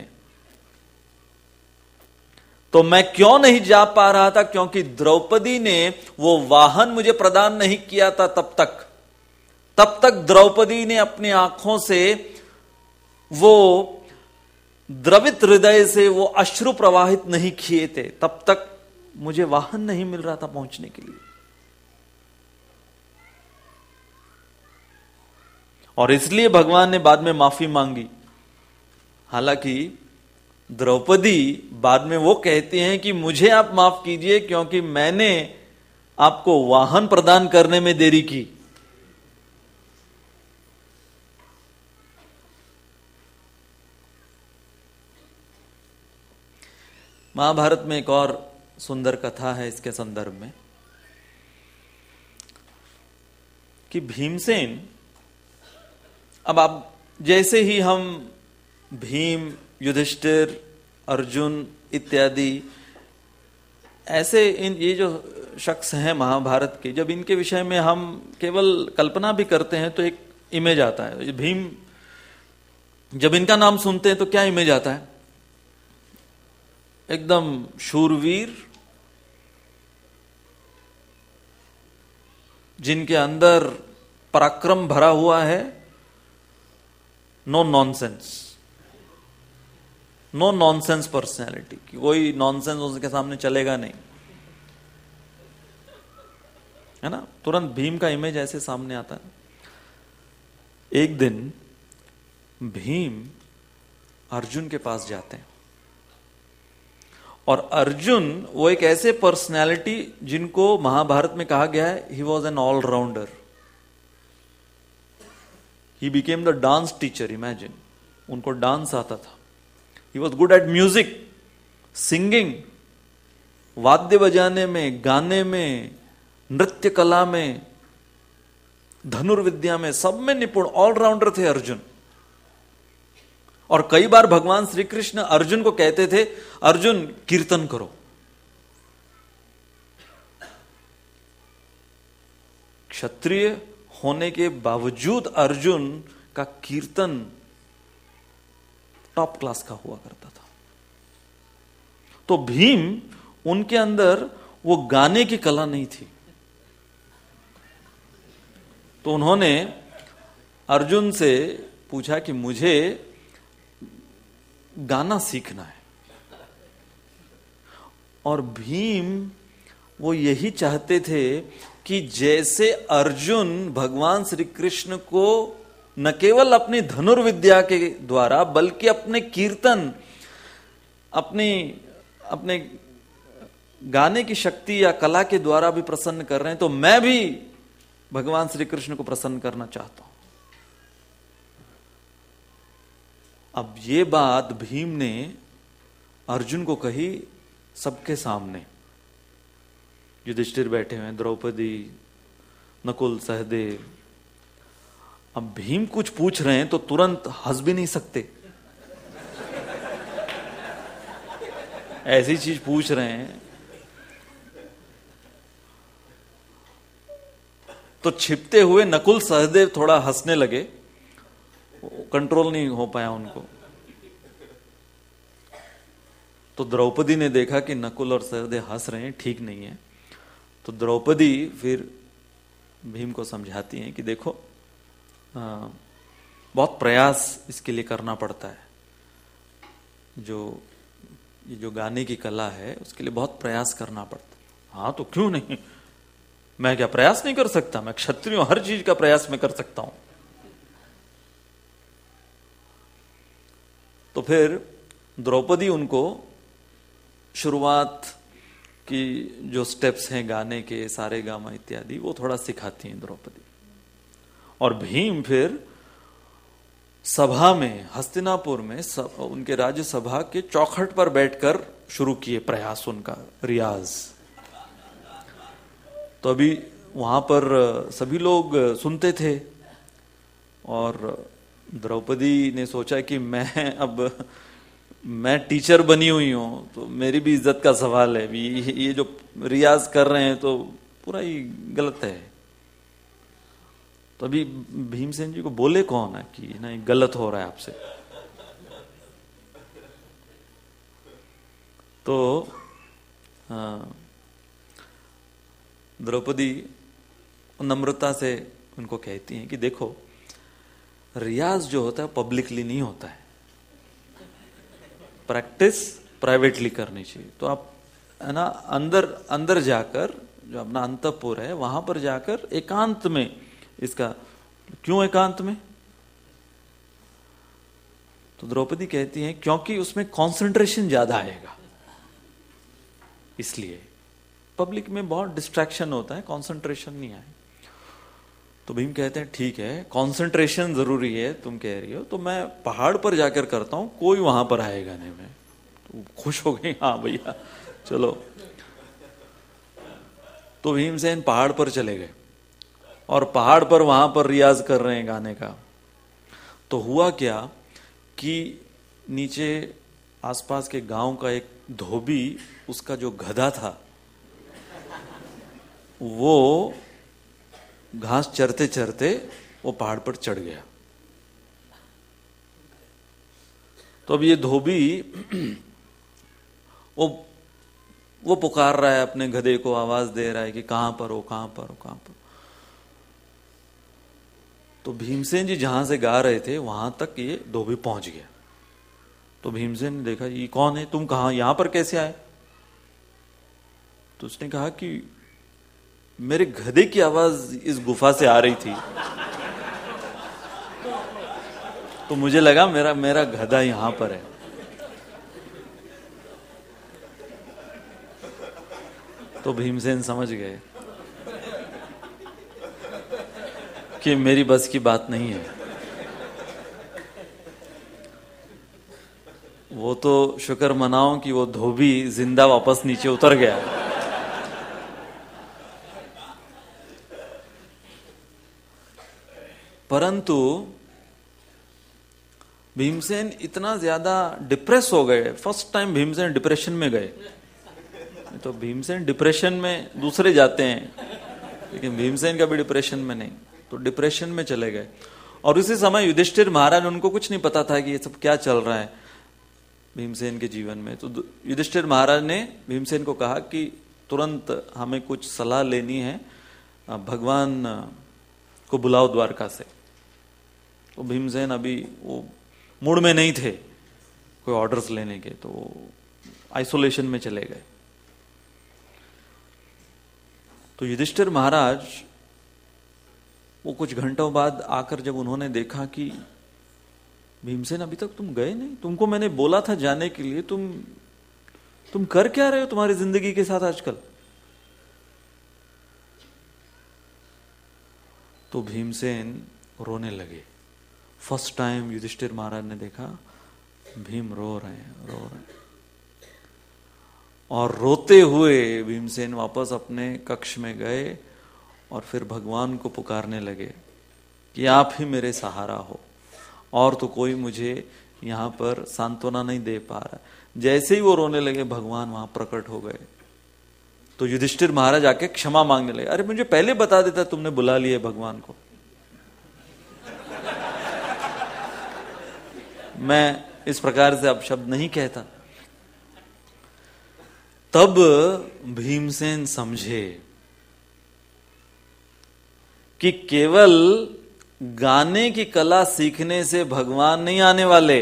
तो मैं क्यों नहीं जा पा रहा था? क्योंकि द्रौपदी ने वो वाहन मुझे प्रदान नहीं किया था। तब तक तब तक द्रौपदी ने अपनी आंखों से वो द्रवित हृदय से वो अश्रु प्रवाहित नहीं किए थे, तब तक मुझे वाहन नहीं मिल रहा था पहुंचने के लिए। और इसलिए भगवान ने बाद में माफी मांगी। हालांकि द्रौपदी बाद में वो कहती हैं कि मुझे आप माफ कीजिए क्योंकि मैंने आपको वाहन प्रदान करने में देरी की। महाभारत में एक और सुंदर कथा है इसके संदर्भ में कि भीमसेन, अब आप जैसे ही हम भीम, युधिष्ठिर, अर्जुन इत्यादि ऐसे इन ये जो शख्स हैं महाभारत के, जब इनके विषय में हम केवल कल्पना भी करते हैं तो एक इमेज आता है। भीम, जब इनका नाम सुनते हैं तो क्या इमेज आता है? एकदम शूरवीर, जिनके अंदर पराक्रम भरा हुआ है, no nonsense, no nonsense personality, कोई नॉनसेंस उसके सामने चलेगा नहीं। है ना, तुरंत भीम का इमेज ऐसे सामने आता है। एक दिन भीम अर्जुन के पास जाते हैं और अर्जुन वो एक ऐसे पर्सनैलिटी जिनको महाभारत में कहा गया है he was an allrounder, he became the dance teacher, imagine, उनको डांस आता था, he was good at music, singing, वाद्य बजाने में, गाने में, नृत्य कला में, धनुर्विद्या में, सब में निपुण ऑलराउंडर थे अर्जुन। और कई बार भगवान श्री कृष्ण अर्जुन को कहते थे, अर्जुन कीर्तन करो। क्षत्रिय होने के बावजूद अर्जुन का कीर्तन टॉप क्लास का हुआ करता था। तो भीम, उनके अंदर वो गाने की कला नहीं थी, तो उन्होंने अर्जुन से पूछा कि मुझे गाना सीखना है। और भीम वो यही चाहते थे कि जैसे अर्जुन भगवान श्री कृष्ण को न केवल अपनी धनुर्विद्या के द्वारा बल्कि अपने कीर्तन, अपनी अपने गाने की शक्ति या कला के द्वारा भी प्रसन्न कर रहे हैं, तो मैं भी भगवान श्री कृष्ण को प्रसन्न करना चाहता हूं। अब ये बात भीम ने अर्जुन को कही सबके सामने, युधिष्ठिर बैठे हुए हैं, द्रौपदी, नकुल, सहदेव। अब भीम कुछ पूछ रहे हैं तो तुरंत हंस भी नहीं सकते, ऐसी चीज पूछ रहे हैं। तो छिपते हुए नकुल, सहदेव थोड़ा हंसने लगे, कंट्रोल नहीं हो पाया उनको। तो द्रौपदी ने देखा कि नकुल और सहदेव हंस रहे हैं, ठीक नहीं है। तो द्रौपदी फिर भीम को समझाती हैं कि देखो, आ, बहुत प्रयास इसके लिए करना पड़ता है, जो ये जो गाने की कला है उसके लिए बहुत प्रयास करना पड़ता है। हाँ तो क्यों नहीं, मैं क्या प्रयास नहीं कर सकता, मैं क्षत्रिय हूं, हर चीज का प्रयास मैं कर सकता हूं। तो फिर द्रौपदी उनको शुरुआत की जो स्टेप्स हैं गाने के, सारे गामा इत्यादि, वो थोड़ा सिखाती हैं द्रौपदी। और भीम फिर सभा में, हस्तिनापुर में, सब, उनके राज्य सभा के चौखट पर बैठकर शुरू किए प्रयास, उनका रियाज। तो अभी वहां पर सभी लोग सुनते थे और द्रौपदी ने सोचा कि मैं अब मैं टीचर बनी हुई हूं तो मेरी भी इज्जत का सवाल है, ये जो रियाज कर रहे हैं तो पूरा ही गलत है। तो अभी भीमसेन जी को बोले कौन है कि नहीं गलत हो रहा है आपसे। तो द्रौपदी नम्रता से उनको कहती हैं कि देखो, रियाज जो होता है पब्लिकली नहीं होता है, प्रैक्टिस प्राइवेटली करनी चाहिए। तो आप है ना अंदर अंदर जाकर, जो अपना अंतःपुर है वहां पर जाकर एकांत में इसका, क्यों एकांत में? तो द्रौपदी कहती हैं क्योंकि उसमें कंसंट्रेशन ज्यादा आएगा, इसलिए। पब्लिक में बहुत डिस्ट्रैक्शन होता है, कंसंट्रेशन नहीं आए। तो भीम कहते हैं ठीक है, कंसंट्रेशन जरूरी है, तुम कह रही हो, तो मैं पहाड़ पर जाकर करता हूं, कोई वहां पर आएगा नहीं। मैं तो खुश हो गई, हाँ भैया चलो। तो भीमसेन पहाड़ पर चले गए और पहाड़ पर वहां पर रियाज कर रहे हैं गाने का। तो हुआ क्या कि नीचे आसपास के गांव का एक धोबी, उसका जो गधा था वो घास चरते चरते वो पहाड़ पर चढ़ गया। तो अब ये धोबी वो वो पुकार रहा है अपने गधे को, आवाज दे रहा है कि कहां पर हो, कहां पर हो, कहां पर। तो भीमसेन जी जहां से गा रहे थे वहां तक ये धोबी पहुंच गया। तो भीमसेन ने देखा ये कौन है, तुम कहां, यहां पर कैसे आए? तो उसने कहा कि मेरे गधे की आवाज इस गुफा से आ रही थी, तो मुझे लगा मेरा मेरा गधा यहां पर है। तो भीमसेन समझ गए कि मेरी बस की बात नहीं है। वो तो शुक्र मनाओ कि वो धोबी जिंदा वापस नीचे उतर गया। परंतु भीमसेन इतना ज्यादा डिप्रेस हो गए, फर्स्ट टाइम भीमसेन डिप्रेशन में गए। तो भीमसेन डिप्रेशन में दूसरे जाते हैं, लेकिन भीमसेन का भी डिप्रेशन में नहीं, तो डिप्रेशन में चले गए। और उसी समय युधिष्ठिर महाराज, उनको कुछ नहीं पता था कि ये सब क्या चल रहा है भीमसेन के जीवन में। तो युधिष्ठिर महाराज ने भीमसेन को कहा कि तुरंत हमें कुछ सलाह लेनी है, भगवान को बुलाओ द्वारका से। तो भीमसेन अभी वो मूड में नहीं थे कोई ऑर्डर्स लेने के, तो आइसोलेशन में चले गए। तो युधिष्ठिर महाराज वो कुछ घंटों बाद आकर जब उन्होंने देखा कि भीमसेन अभी तक तुम गए नहीं, तुमको मैंने बोला था जाने के लिए, तुम तुम कर क्या रहे हो तुम्हारी जिंदगी के साथ आजकल। तो भीमसेन रोने लगे। फर्स्ट टाइम युधिष्ठिर महाराज ने देखा भीम रो रहे हैं रो रहे हैं और रोते हुए भीमसेन वापस अपने कक्ष में गए और फिर भगवान को पुकारने लगे कि आप ही मेरे सहारा हो, और तो कोई मुझे यहां पर सांत्वना नहीं दे पा रहा। जैसे ही वो रोने लगे भगवान वहां प्रकट हो गए। तो युधिष्ठिर महाराज आके क्षमा मांगने लगे, अरे मुझे पहले बता देता तुमने बुला लिया भगवान को, मैं इस प्रकार से अब शब्द नहीं कहता। तब भीमसेन समझे कि केवल गाने की कला सीखने से भगवान नहीं आने वाले।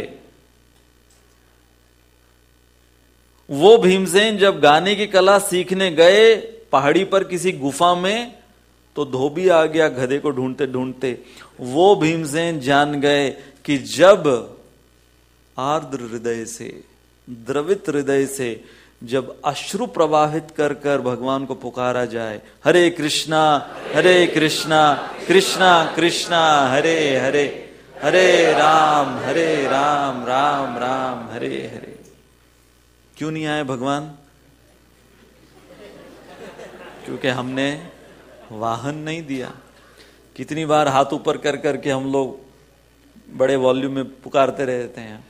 वो भीमसेन जब गाने की कला सीखने गए पहाड़ी पर किसी गुफा में, तो धोबी आ गया गधे को ढूंढते ढूंढते। वो भीमसेन जान गए कि जब आर्द्र हृदय से, द्रवित हृदय से जब अश्रु प्रवाहित कर कर भगवान को पुकारा जाए, हरे कृष्णा हरे कृष्णा कृष्णा कृष्णा हरे हरे, हरे राम हरे राम राम राम हरे हरे। क्यों नहीं आए भगवान? क्योंकि हमने वाहन नहीं दिया। कितनी बार हाथ ऊपर कर करके हम लोग बड़े वॉल्यूम में पुकारते रहते हैं।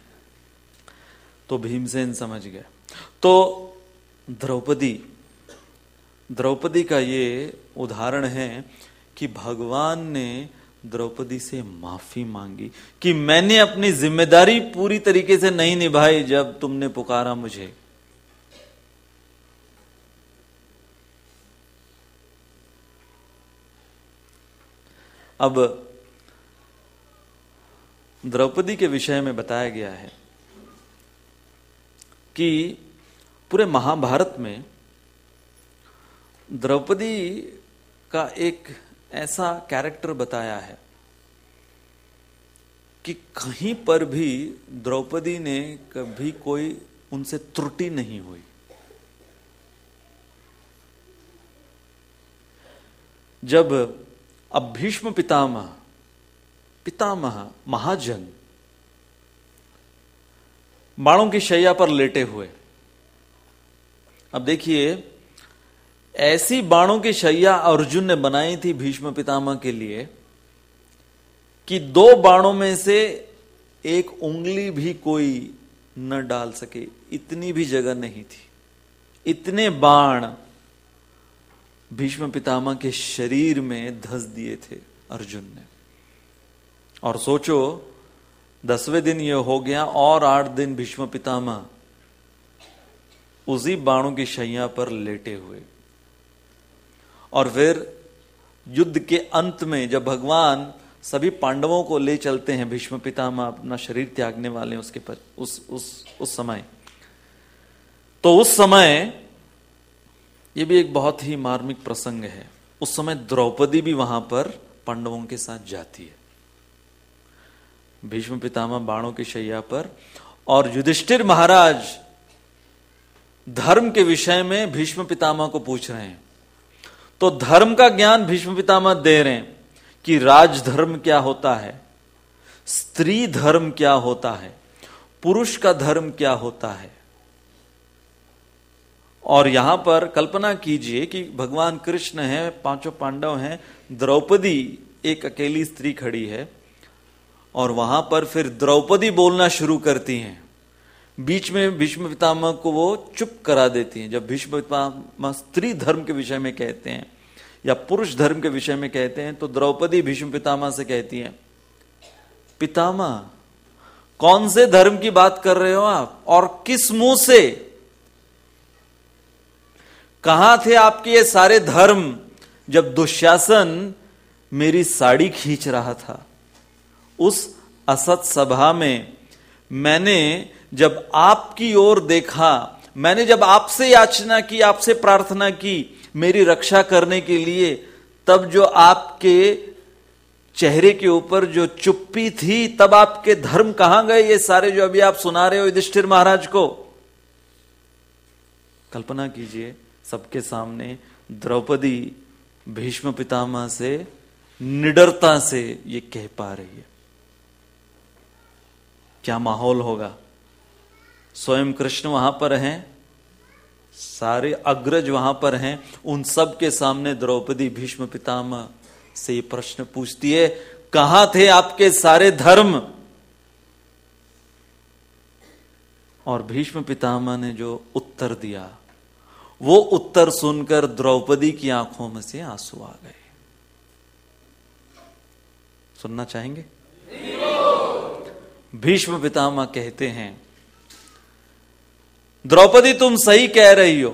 तो भीमसेन समझ गया। तो द्रौपदी द्रौपदी का ये उदाहरण है कि भगवान ने द्रौपदी से माफी मांगी कि मैंने अपनी जिम्मेदारी पूरी तरीके से नहीं निभाई जब तुमने पुकारा मुझे। अब द्रौपदी के विषय में बताया गया है कि पूरे महाभारत में द्रौपदी का एक ऐसा कैरेक्टर बताया है कि कहीं पर भी द्रौपदी ने कभी कोई उनसे त्रुटि नहीं हुई। जब अब भीष्म पितामह पितामह महाजन बाणों की शैया पर लेटे हुए, अब देखिए ऐसी बाणों की शैया अर्जुन ने बनाई थी भीष्म पितामह के लिए कि दो बाणों में से एक उंगली भी कोई न डाल सके, इतनी भी जगह नहीं थी। इतने बाण भीष्म पितामह के शरीर में धंस दिए थे अर्जुन ने। और सोचो दसवें दिन यह हो गया और आठ दिन भीष्म पितामह उसी बाणों की शैया पर लेटे हुए। और फिर युद्ध के अंत में जब भगवान सभी पांडवों को ले चलते हैं, भीष्म पितामह अपना शरीर त्यागने वाले हैं उसके पर उस उस उस समय, तो उस समय ये भी एक बहुत ही मार्मिक प्रसंग है। उस समय द्रौपदी भी वहां पर पांडवों के साथ जाती है। भीष्म पितामह बाणों की शैया पर, और युधिष्ठिर महाराज धर्म के विषय में भीष्म पितामह को पूछ रहे हैं। तो धर्म का ज्ञान भीष्म पितामह दे रहे हैं कि राजधर्म क्या होता है, स्त्री धर्म क्या होता है, पुरुष का धर्म क्या होता है। और यहां पर कल्पना कीजिए कि भगवान कृष्ण है, पांचों पांडव हैं, द्रौपदी एक अकेली स्त्री खड़ी है, और वहां पर फिर द्रौपदी बोलना शुरू करती हैं। बीच में भीष्म पितामह को वो चुप करा देती हैं। जब भीष्म पितामह स्त्री धर्म के विषय में कहते हैं या पुरुष धर्म के विषय में कहते हैं, तो द्रौपदी भीष्म पितामह से कहती हैं, पितामह कौन से धर्म की बात कर रहे हो आप, और किस मुंह से? कहां थे आपके ये सारे धर्म जब दुशासन मेरी साड़ी खींच रहा था? उस असत सभा में मैंने जब आपकी ओर देखा, मैंने जब आपसे याचना की, आपसे प्रार्थना की मेरी रक्षा करने के लिए, तब जो आपके चेहरे के ऊपर जो चुप्पी थी, तब आपके धर्म कहां गए ये सारे जो अभी आप सुना रहे हो युधिष्ठिर महाराज को? कल्पना कीजिए, सबके सामने द्रौपदी भीष्म पितामह से निडरता से ये कह पा रही है। क्या माहौल होगा? स्वयं कृष्ण वहां पर हैं, सारे अग्रज वहां पर हैं, उन सब के सामने द्रौपदी भीष्म पितामह से ये प्रश्न पूछती है, कहां थे आपके सारे धर्म? और भीष्म पितामह ने जो उत्तर दिया, वो उत्तर सुनकर द्रौपदी की आंखों में से आंसू आ गए। सुनना चाहेंगे? भीष्म पितामह कहते हैं, द्रौपदी तुम सही कह रही हो,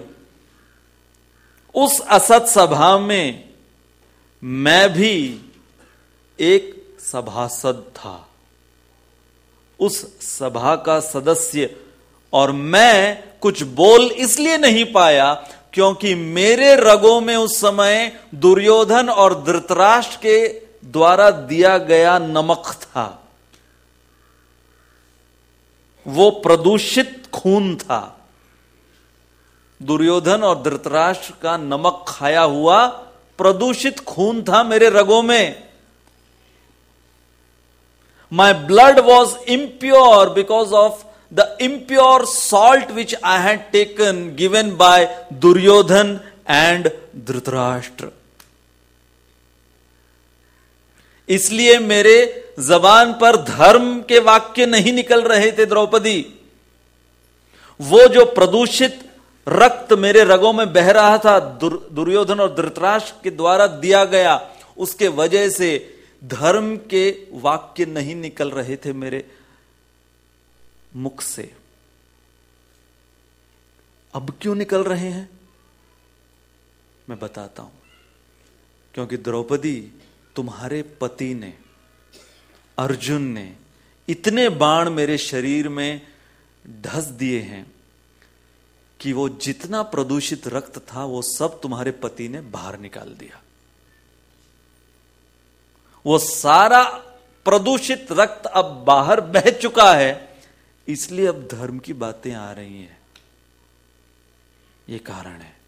उस असत सभा में मैं भी एक सभासद था, उस सभा का सदस्य, और मैं कुछ बोल इसलिए नहीं पाया क्योंकि मेरे रगों में उस समय दुर्योधन और धृतराष्ट्र के द्वारा दिया गया नमक था। वो प्रदूषित खून था। दुर्योधन और धृतराष्ट्र का नमक खाया हुआ प्रदूषित खून था मेरे रगों में। My blood was impure because of the impure salt which I had taken, given by Duryodhan and Dhritarashtra. इसलिए मेरे जबान पर धर्म के वाक्य नहीं निकल रहे थे द्रौपदी। वो जो प्रदूषित रक्त मेरे रगों में बह रहा था दुर, दुर्योधन और धृतराष्ट्र के द्वारा दिया गया, उसके वजह से धर्म के वाक्य नहीं निकल रहे थे मेरे मुख से। अब क्यों निकल रहे हैं मैं बताता हूं। क्योंकि द्रौपदी, तुम्हारे पति ने, अर्जुन ने इतने बाण मेरे शरीर में ढस दिए हैं कि वो जितना प्रदूषित रक्त था वो सब तुम्हारे पति ने बाहर निकाल दिया। वो सारा प्रदूषित रक्त अब बाहर बह चुका है, इसलिए अब धर्म की बातें आ रही हैं। ये कारण है।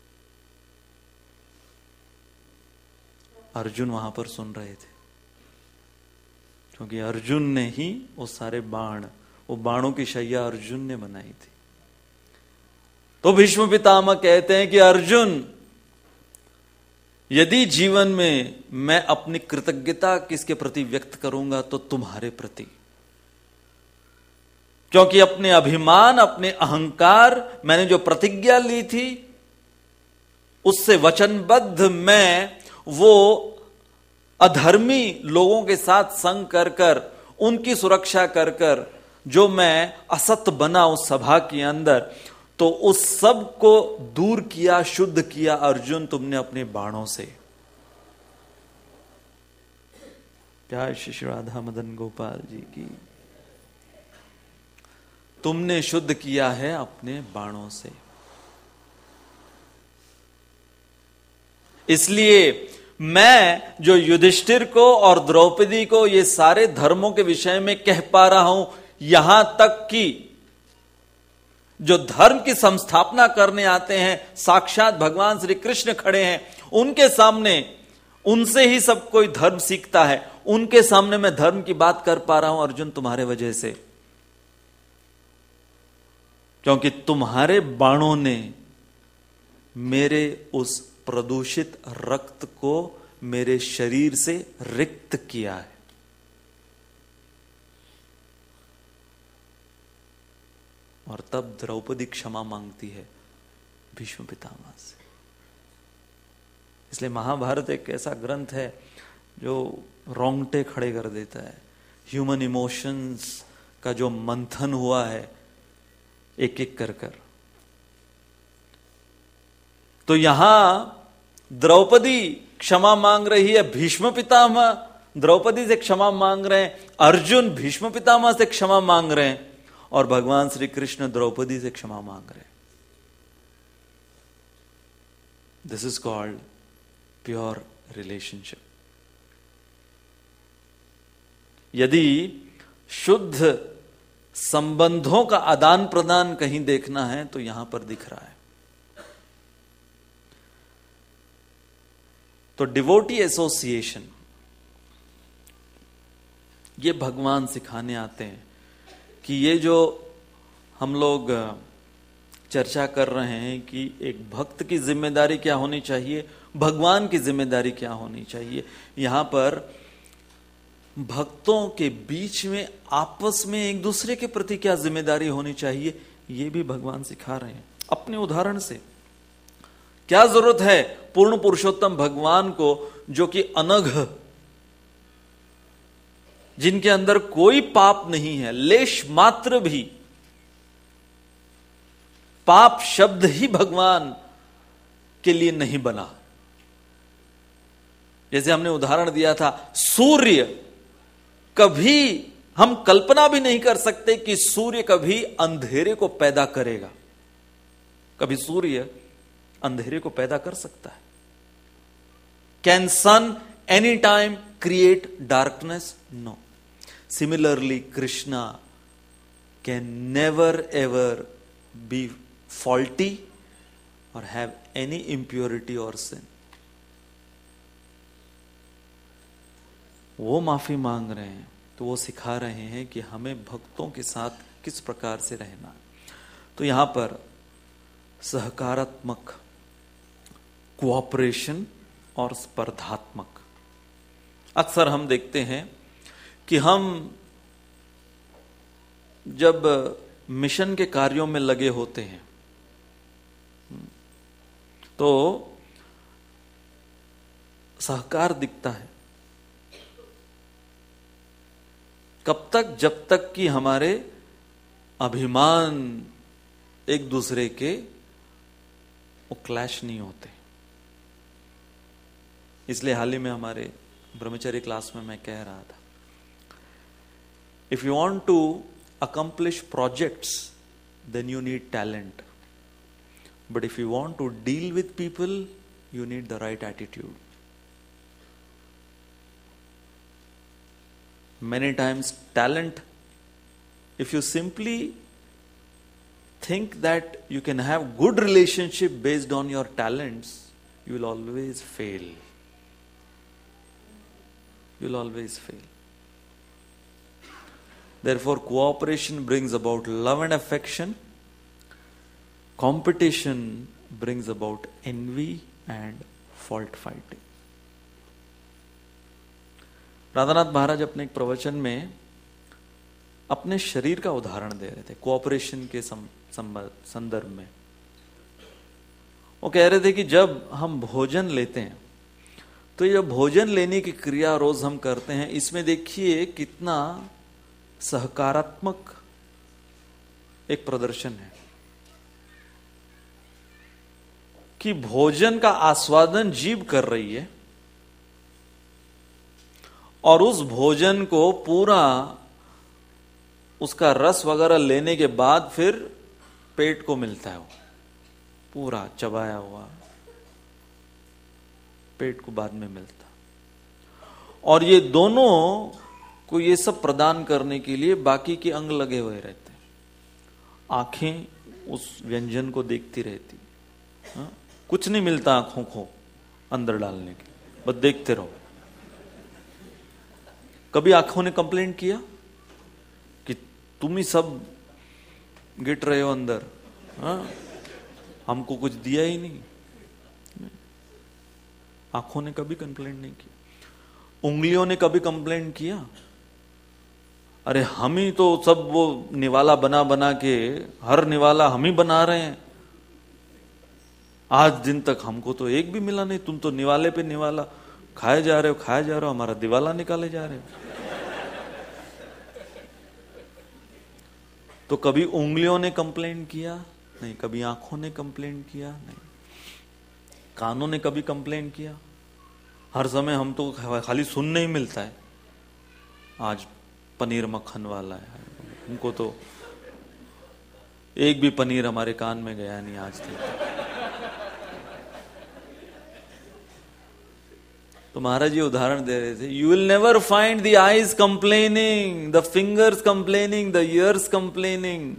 अर्जुन वहां पर सुन रहे थे, क्योंकि अर्जुन ने ही वो सारे बाण, वो बाणों की शैया अर्जुन ने बनाई थी। तो भीष्म पितामह कहते हैं कि अर्जुन, यदि जीवन में मैं अपनी कृतज्ञता किसके प्रति व्यक्त करूंगा तो तुम्हारे प्रति। क्योंकि अपने अभिमान, अपने अहंकार, मैंने जो प्रतिज्ञा ली थी उससे वचनबद्ध मैं वो अधर्मी लोगों के साथ संग कर कर, उनकी सुरक्षा कर कर जो मैं असत बना उस सभा के अंदर, तो उस सब को दूर किया, शुद्ध किया अर्जुन तुमने अपने बाणों से। जय श्री राधा मदन गोपाल जी की। तुमने शुद्ध किया है अपने बाणों से। इसलिए मैं जो युधिष्ठिर को और द्रौपदी को ये सारे धर्मों के विषय में कह पा रहा हूं, यहां तक कि जो धर्म की संस्थापना करने आते हैं, साक्षात भगवान श्री कृष्ण खड़े हैं, उनके सामने, उनसे ही सब कोई धर्म सीखता है, उनके सामने मैं धर्म की बात कर पा रहा हूं अर्जुन तुम्हारे वजह से, क्योंकि तुम्हारे बाणों ने मेरे उस प्रदूषित रक्त को मेरे शरीर से रिक्त किया है। और तब द्रौपदी क्षमा मांगती है भीष्म पितामह से। इसलिए महाभारत एक ऐसा ग्रंथ है जो रोंगटे खड़े कर देता है। ह्यूमन इमोशंस का जो मंथन हुआ है एक एक कर कर। तो यहां द्रौपदी क्षमा मांग रही है, भीष्म पितामह द्रौपदी से क्षमा मांग रहे हैं, अर्जुन भीष्म पितामह से क्षमा मांग रहे हैं, और भगवान श्री कृष्ण द्रौपदी से क्षमा मांग रहे हैं। This is called pure relationship. यदि शुद्ध संबंधों का आदान प्रदान कहीं देखना है तो यहां पर दिख रहा है। तो डिवोटी एसोसिएशन ये भगवान सिखाने आते हैं कि ये जो हम लोग चर्चा कर रहे हैं कि एक भक्त की जिम्मेदारी क्या होनी चाहिए, भगवान की जिम्मेदारी क्या होनी चाहिए, यहां पर भक्तों के बीच में आपस में एक दूसरे के प्रति क्या जिम्मेदारी होनी चाहिए, ये भी भगवान सिखा रहे हैं अपने उदाहरण से। क्या जरूरत है पूर्ण पुरुषोत्तम भगवान को, जो कि अनघ, जिनके अंदर कोई पाप नहीं है, लेश मात्र भी, पाप शब्द ही भगवान के लिए नहीं बना। जैसे हमने उदाहरण दिया था, सूर्य, कभी हम कल्पना भी नहीं कर सकते कि सूर्य कभी अंधेरे को पैदा करेगा। कभी सूर्य अंधेरे को पैदा कर सकता है? Can sun any time create darkness? No. Similarly Krishna can never ever be faulty और हैव एनी इंप्योरिटी और सिन। वो माफी मांग रहे हैं तो वो सिखा रहे हैं कि हमें भक्तों के साथ किस प्रकार से रहना है। तो यहां पर सहकारात्मक, कोऑपरेशन और स्पर्धात्मक। अक्सर हम देखते हैं कि हम जब मिशन के कार्यों में लगे होते हैं तो सहकार दिखता है कब तक, जब तक कि हमारे अभिमान एक दूसरे के वो क्लैश नहीं होते। इसलिए हाल ही में हमारे ब्रह्मचर्य क्लास में मैं कह रहा था, if you want to accomplish projects then you need talent, but if you want to deal with people you need the right attitude. Many times talent, if you simply think that you can have good relationship based on your talents, you will always fail. You will always fail. Therefore, cooperation brings about love and affection. Competition brings about envy and fault finding. Radhanath Maharaj अपने एक प्रवचन में अपने शरीर का उदाहरण दे रहे थे कोऑपरेशन के संदर्भ में। वो कह रहे थे कि जब हम भोजन लेते हैं तो ये भोजन लेने की क्रिया रोज हम करते हैं, इसमें देखिए कितना सहकारात्मक एक प्रदर्शन है कि भोजन का आस्वादन जीभ कर रही है और उस भोजन को पूरा उसका रस वगैरह लेने के बाद फिर पेट को मिलता है वो पूरा चबाया हुआ। पेट को बाद में मिलता। और ये दोनों को ये सब प्रदान करने के लिए बाकी के अंग लगे हुए रहते हैं। आंखें उस व्यंजन को देखती रहती, हाँ? कुछ नहीं मिलता आंखों को अंदर डालने के, बस देखते रहो। कभी आंखों ने कंप्लेंट किया कि तुम ही सब गिट रहे हो अंदर, हाँ? हमको कुछ दिया ही नहीं? आंखों ने कभी कंप्लेंट नहीं की। उंगलियों ने कभी कंप्लेंट किया? अरे हम ही तो सब वो निवाला बना बना के, हर निवाला हम ही बना रहे हैं, आज दिन तक हमको तो एक भी मिला नहीं। तुम तो निवाले पे निवाला खाए जा रहे हो, खाए जा रहे हो, हमारा दिवाला निकाले जा रहे हो। तो कभी उंगलियों ने कंप्लेंट किया? नहीं। कभी आंखों ने कंप्लेंट किया? नहीं। कानों ने कभी कंप्लेंट किया? हर समय हम तो खाली सुनने ही मिलता है, आज पनीर मक्खन वाला है, हमको तो एक भी पनीर हमारे कान में गया नहीं आज तक। तो महाराज जी उदाहरण दे रहे थे, you will never find the eyes complaining, the fingers complaining, the ears complaining.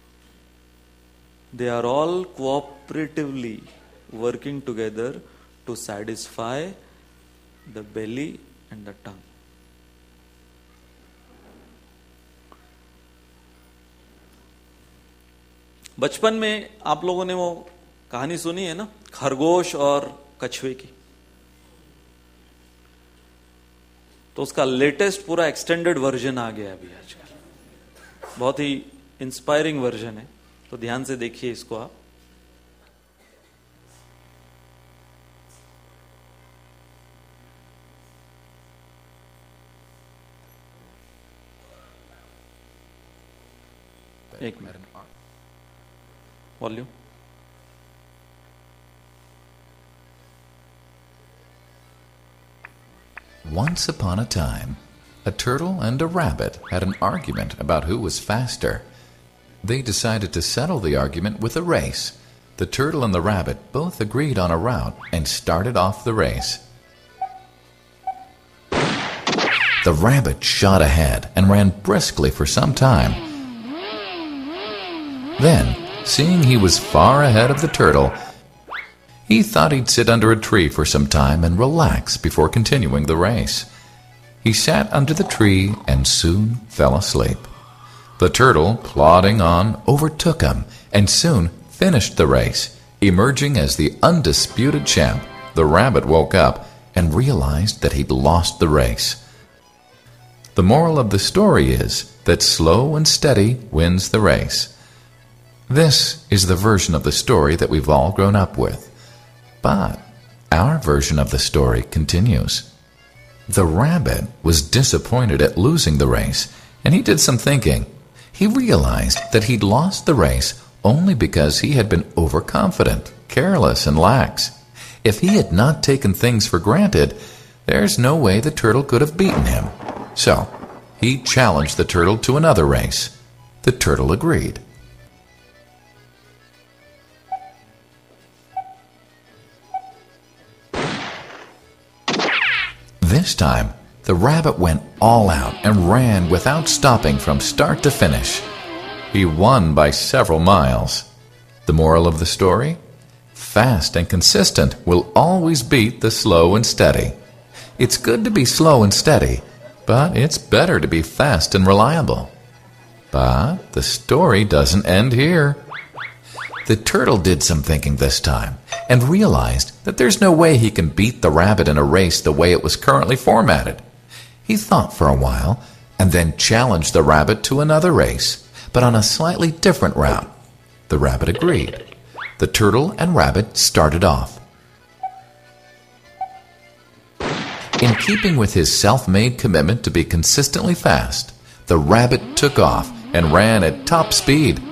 They are all cooperatively working together to satisfy the belly and the tongue. बचपन में आप लोगों ने वो कहानी सुनी है ना, खरगोश और कछुए की? तो उसका लेटेस्ट पूरा एक्सटेंडेड वर्जन आ गया अभी आजकल, बहुत ही इंस्पायरिंग वर्जन है, तो ध्यान से देखिए इसको आप. एक minute, volume. Once upon a time, a turtle and a rabbit had an argument about who was faster. They decided to settle the argument with a race. The turtle and the rabbit both agreed on a route and started off the race. The rabbit shot ahead and ran briskly for some time. Then, seeing he was far ahead of the turtle, he thought he'd sit under a tree for some time and relax before continuing the race. He sat under the tree and soon fell asleep. The turtle, plodding on, overtook him and soon finished the race, emerging as the undisputed champ. The rabbit woke up and realized that he'd lost the race. The moral of the story is that slow and steady wins the race. This is the version of the story that we've all grown up with. But our version of the story continues. The rabbit was disappointed at losing the race, and he did some thinking. He realized that he'd lost the race only because he had been overconfident, careless, and lax. If he had not taken things for granted, there's no way the turtle could have beaten him. So, he challenged the turtle to another race. The turtle agreed. This time, the rabbit went all out and ran without stopping from start to finish. He won by several miles. The moral of the story? Fast and consistent will always beat the slow and steady. It's good to be slow and steady, but it's better to be fast and reliable. But the story doesn't end here. The turtle did some thinking this time and realized that there's no way he can beat the rabbit in a race the way it was currently formatted. He thought for a while and then challenged the rabbit to another race, but on a slightly different route. The rabbit agreed. The turtle and rabbit started off. In keeping with his self-made commitment to be consistently fast, the rabbit took off and ran at top speed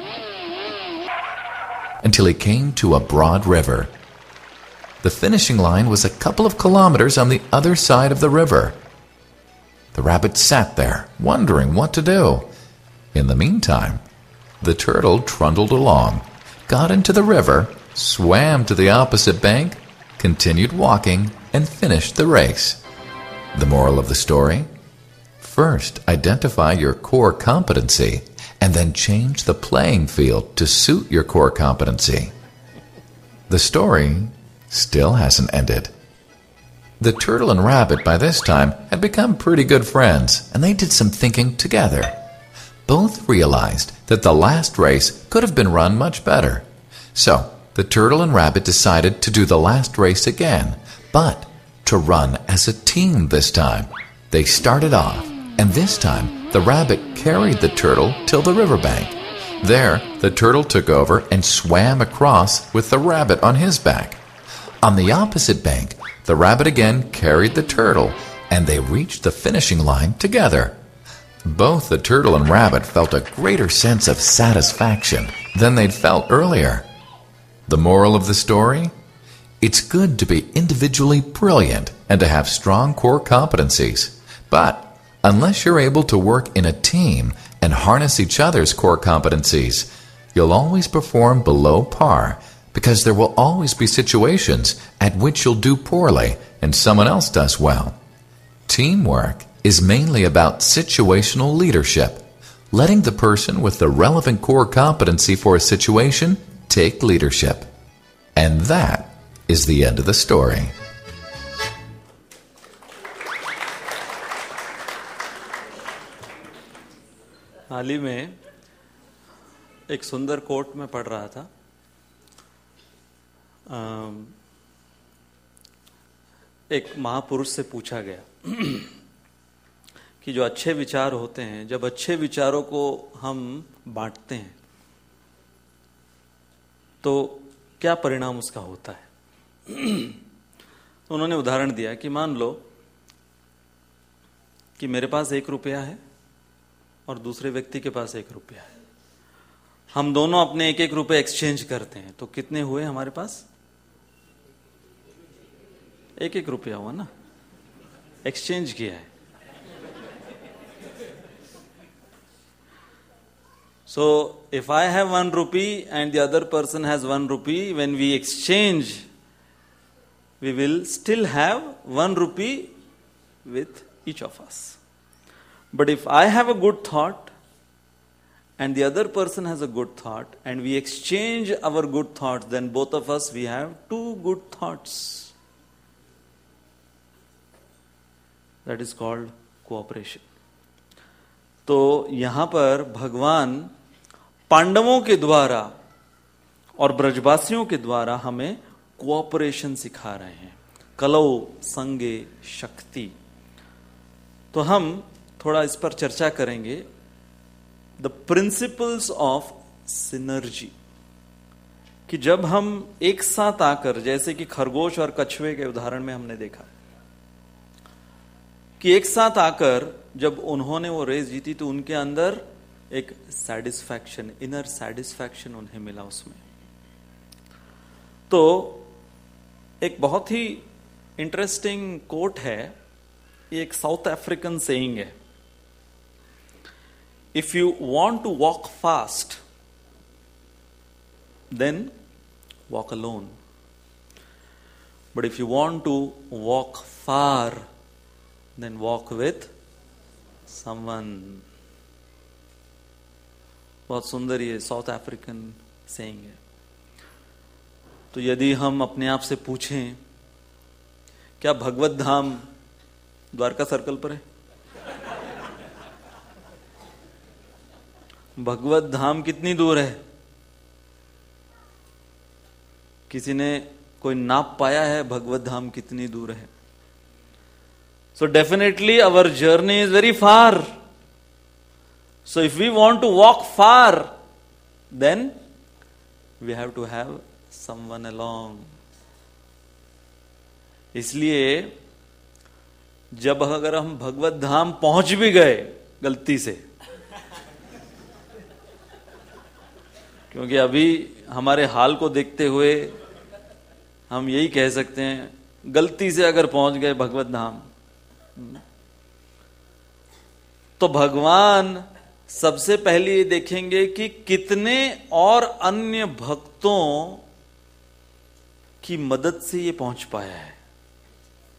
until he came to a broad river. The finishing line was a couple of kilometers on the other side of the river. The rabbit sat there, wondering what to do. In the meantime, the turtle trundled along, got into the river, swam to the opposite bank, continued walking, and finished the race. The moral of the story? First, identify your core competency and then change the playing field to suit your core competency. The story still hasn't ended. The turtle and rabbit by this time had become pretty good friends, and they did some thinking together. Both realized that the last race could have been run much better. So, the turtle and rabbit decided to do the last race again, but to run as a team this time. They started off, and this time the rabbit carried the turtle till the riverbank. There, the turtle took over and swam across with the rabbit on his back. On the opposite bank, the rabbit again carried the turtle, and they reached the finishing line together. Both the turtle and rabbit felt a greater sense of satisfaction than they'd felt earlier. The moral of the story? It's good to be individually brilliant and to have strong core competencies. But unless you're able to work in a team and harness each other's core competencies, you'll always perform below par, because there will always be situations at which you'll do poorly and someone else does well. Teamwork is mainly about situational leadership, letting the person with the relevant core competency for a situation take leadership. And that is the end of the story. हाल ही में एक सुंदर coat में पढ़ रहा था. एक महापुरुष से पूछा गया कि जो अच्छे विचार होते हैं, जब अच्छे विचारों को हम बांटते हैं तो क्या परिणाम उसका होता है. उन्होंने उदाहरण दिया कि मान लो कि मेरे पास एक रुपया है और दूसरे व्यक्ति के पास एक रुपया है. हम दोनों अपने एक एक रुपए एक्सचेंज करते हैं तो कितने हुए हमारे पास? एक एक रुपया हुआ ना, एक्सचेंज किया है. So if I have one rupee and the other person has one rupee, when we exchange, we will still have one rupee with each of us. But if I have a good thought and the other person has a good thought and we exchange our good thoughts, then both of us, we have two good thoughts. That is called cooperation. तो यहां पर भगवान पांडवों के द्वारा और ब्रजवासियों के द्वारा हमें कोऑपरेशन सिखा रहे हैं. कलौ संगे शक्ति. तो हम थोड़ा इस पर चर्चा करेंगे. द प्रिंसिपल्स ऑफ सिनर्जी, कि जब हम एक साथ आकर, जैसे कि खरगोश और कछुए के उदाहरण में हमने देखा कि एक साथ आकर जब उन्होंने वो रेस जीती तो उनके अंदर एक सैटिस्फैक्शन, इनर सैटिस्फैक्शन उन्हें मिला उसमें. तो एक बहुत ही इंटरेस्टिंग कोट है, ये एक साउथ अफ्रीकन सेइंग है. If you want to walk fast then walk alone, but if you want to walk far then walk with someone. बहुत सुंदर ये साउथ अफ्रीकन सेइंग है. तो यदि हम अपने आप से पूछें, क्या भगवत धाम द्वारका सर्कल पर है? भगवत धाम कितनी दूर है? किसी ने कोई नाप पाया है भगवत धाम कितनी दूर है? So definitely our journey is very far. So if we want to walk far, then we have to have someone along. इसलिए जब अगर हम भगवत धाम पहुंच भी गए गलती से, क्योंकि अभी हमारे हाल को देखते हुए हम यही कह सकते हैं, गलती से अगर पहुंच गए भगवत धाम तो भगवान सबसे पहले ये देखेंगे कि कितने और अन्य भक्तों की मदद से ये पहुंच पाया है.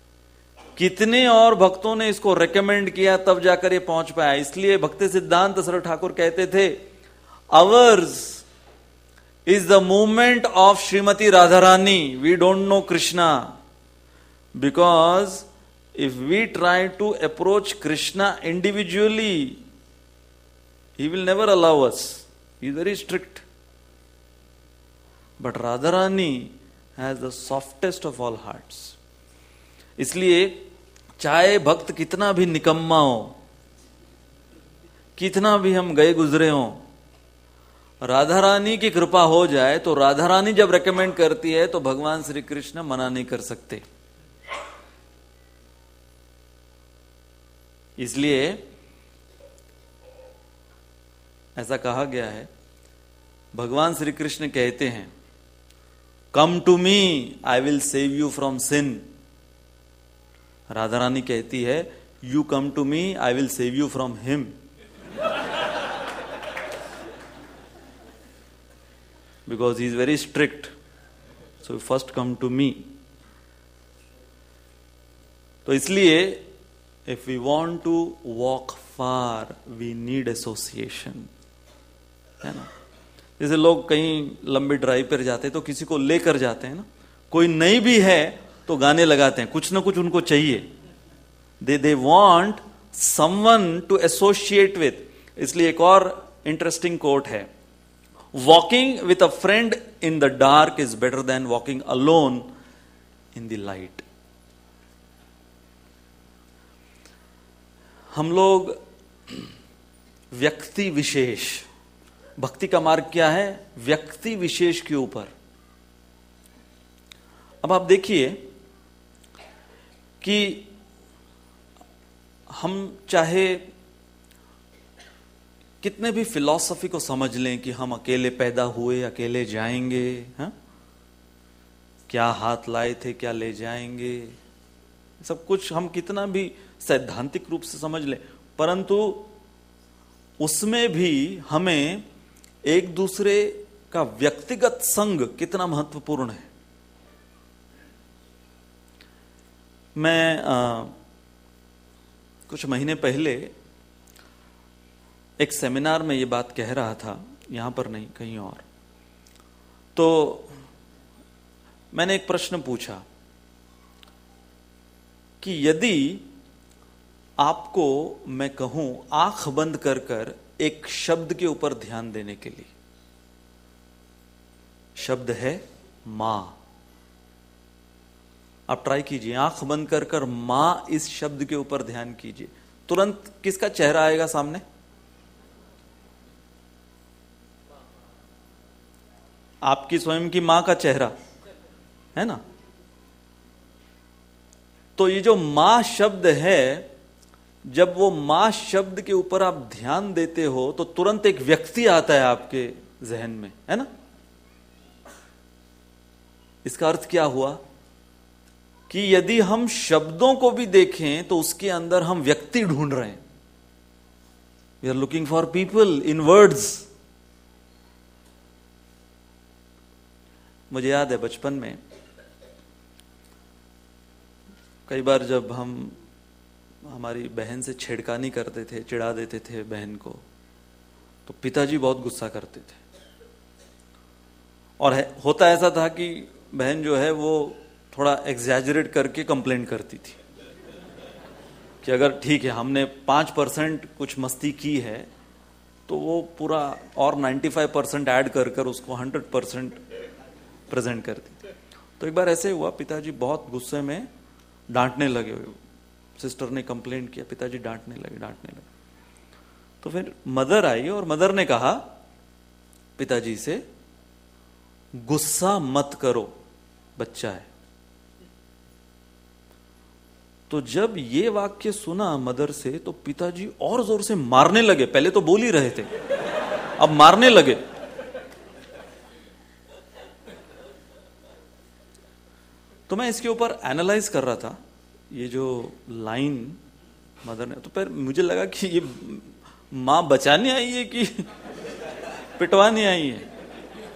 कितने और भक्तों ने इसको रेकमेंड किया तब जाकर ये पहुंच पाया। इसलिए भक्ति सिद्धांत सरस्वती ठाकुर कहते थे, ours is the movement of Shrimati Radha Rani, we don't know Krishna, because if we try to approach Krishna individually, he will never allow us, he is very strict. But Radha Rani has the softest of all hearts. इसलिए चाहे भक्त कितना भी निकम्मा हो, कितना भी हम गए गुजरे हो, राधा रानी की कृपा हो जाए तो राधा रानी जब रेकमेंड करती है तो भगवान श्री कृष्ण मना नहीं कर सकते। इसलिए ऐसा कहा गया है, भगवान श्री कृष्ण कहते हैं, come to me I will save you from sin. Radha Rani कहती है, you come to me I will save you from him. Because he is very strict, so first come to me. तो इसलिए if we want to walk far we need association, है ना। जैसे लोग कहीं लंबी ड्राइव पर जाते हैं तो किसी को लेकर जाते हैं ना, कोई नहीं भी है तो गाने लगाते हैं, कुछ ना कुछ उनको चाहिए, they they want someone to associate with. इसलिए एक और इंटरेस्टिंग कोट है, walking with a friend in the dark is better than walking alone in the light. हम लोग व्यक्ति विशेष, भक्ति का मार्ग क्या है, व्यक्ति विशेष के ऊपर। अब आप देखिए कि हम चाहे कितने भी फिलॉसफी को समझ लें कि हम अकेले पैदा हुए अकेले जाएंगे, हा? क्या हाथ लाए थे क्या ले जाएंगे, सब कुछ हम कितना भी सैद्धांतिक रूप से समझ लें, परंतु उसमें भी हमें एक दूसरे का व्यक्तिगत संग कितना महत्वपूर्ण है। मैं आ, कुछ महीने पहले एक सेमिनार में ये बात कह रहा था, यहां पर नहीं कहीं और, तो मैंने एक प्रश्न पूछा कि यदि आपको मैं कहूं आंख बंद कर कर एक शब्द के ऊपर ध्यान देने के लिए, शब्द है मां, आप ट्राई कीजिए, आंख बंद कर कर मां इस शब्द के ऊपर ध्यान कीजिए, तुरंत किसका चेहरा आएगा सामने? आपकी स्वयं की मां का चेहरा, है ना। तो ये जो मां शब्द है, जब वो मां शब्द के ऊपर आप ध्यान देते हो तो तुरंत एक व्यक्ति आता है आपके जहन में, है ना। इसका अर्थ क्या हुआ कि यदि हम शब्दों को भी देखें तो उसके अंदर हम व्यक्ति ढूंढ रहे हैं, we are looking for people in words. मुझे याद है बचपन में कई बार जब हम हमारी बहन से छेड़खानी करते थे, चिढ़ा देते थे बहन को, तो पिताजी बहुत गुस्सा करते थे, और है, होता ऐसा था कि बहन जो है वो थोड़ा एग्जैजरेट करके कंप्लेंट करती थी कि अगर ठीक है हमने पांच परसेंट कुछ मस्ती की है तो वो पूरा और पचानवे परसेंट ऐड कर कर उसको हंड्रेड परसेंट प्रेजेंट करती। तो एक बार ऐसे हुआ, पिताजी बहुत गुस्से में डांटने लगे, सिस्टर ने कंप्लेंट किया, पिताजी डांटने लगे डांटने लगे तो फिर मदर आई और मदर ने कहा पिताजी से, गुस्सा मत करो, बच्चा है। तो जब ये वाक्य सुना मदर से तो पिताजी और जोर से मारने लगे, पहले तो बोल ही रहे थे, अब मारने लगे। तो मैं इसके ऊपर एनालाइज कर रहा था, ये जो लाइन मदर ने, तो फिर मुझे लगा कि ये मां बचाने आई है कि पिटवाने आई है।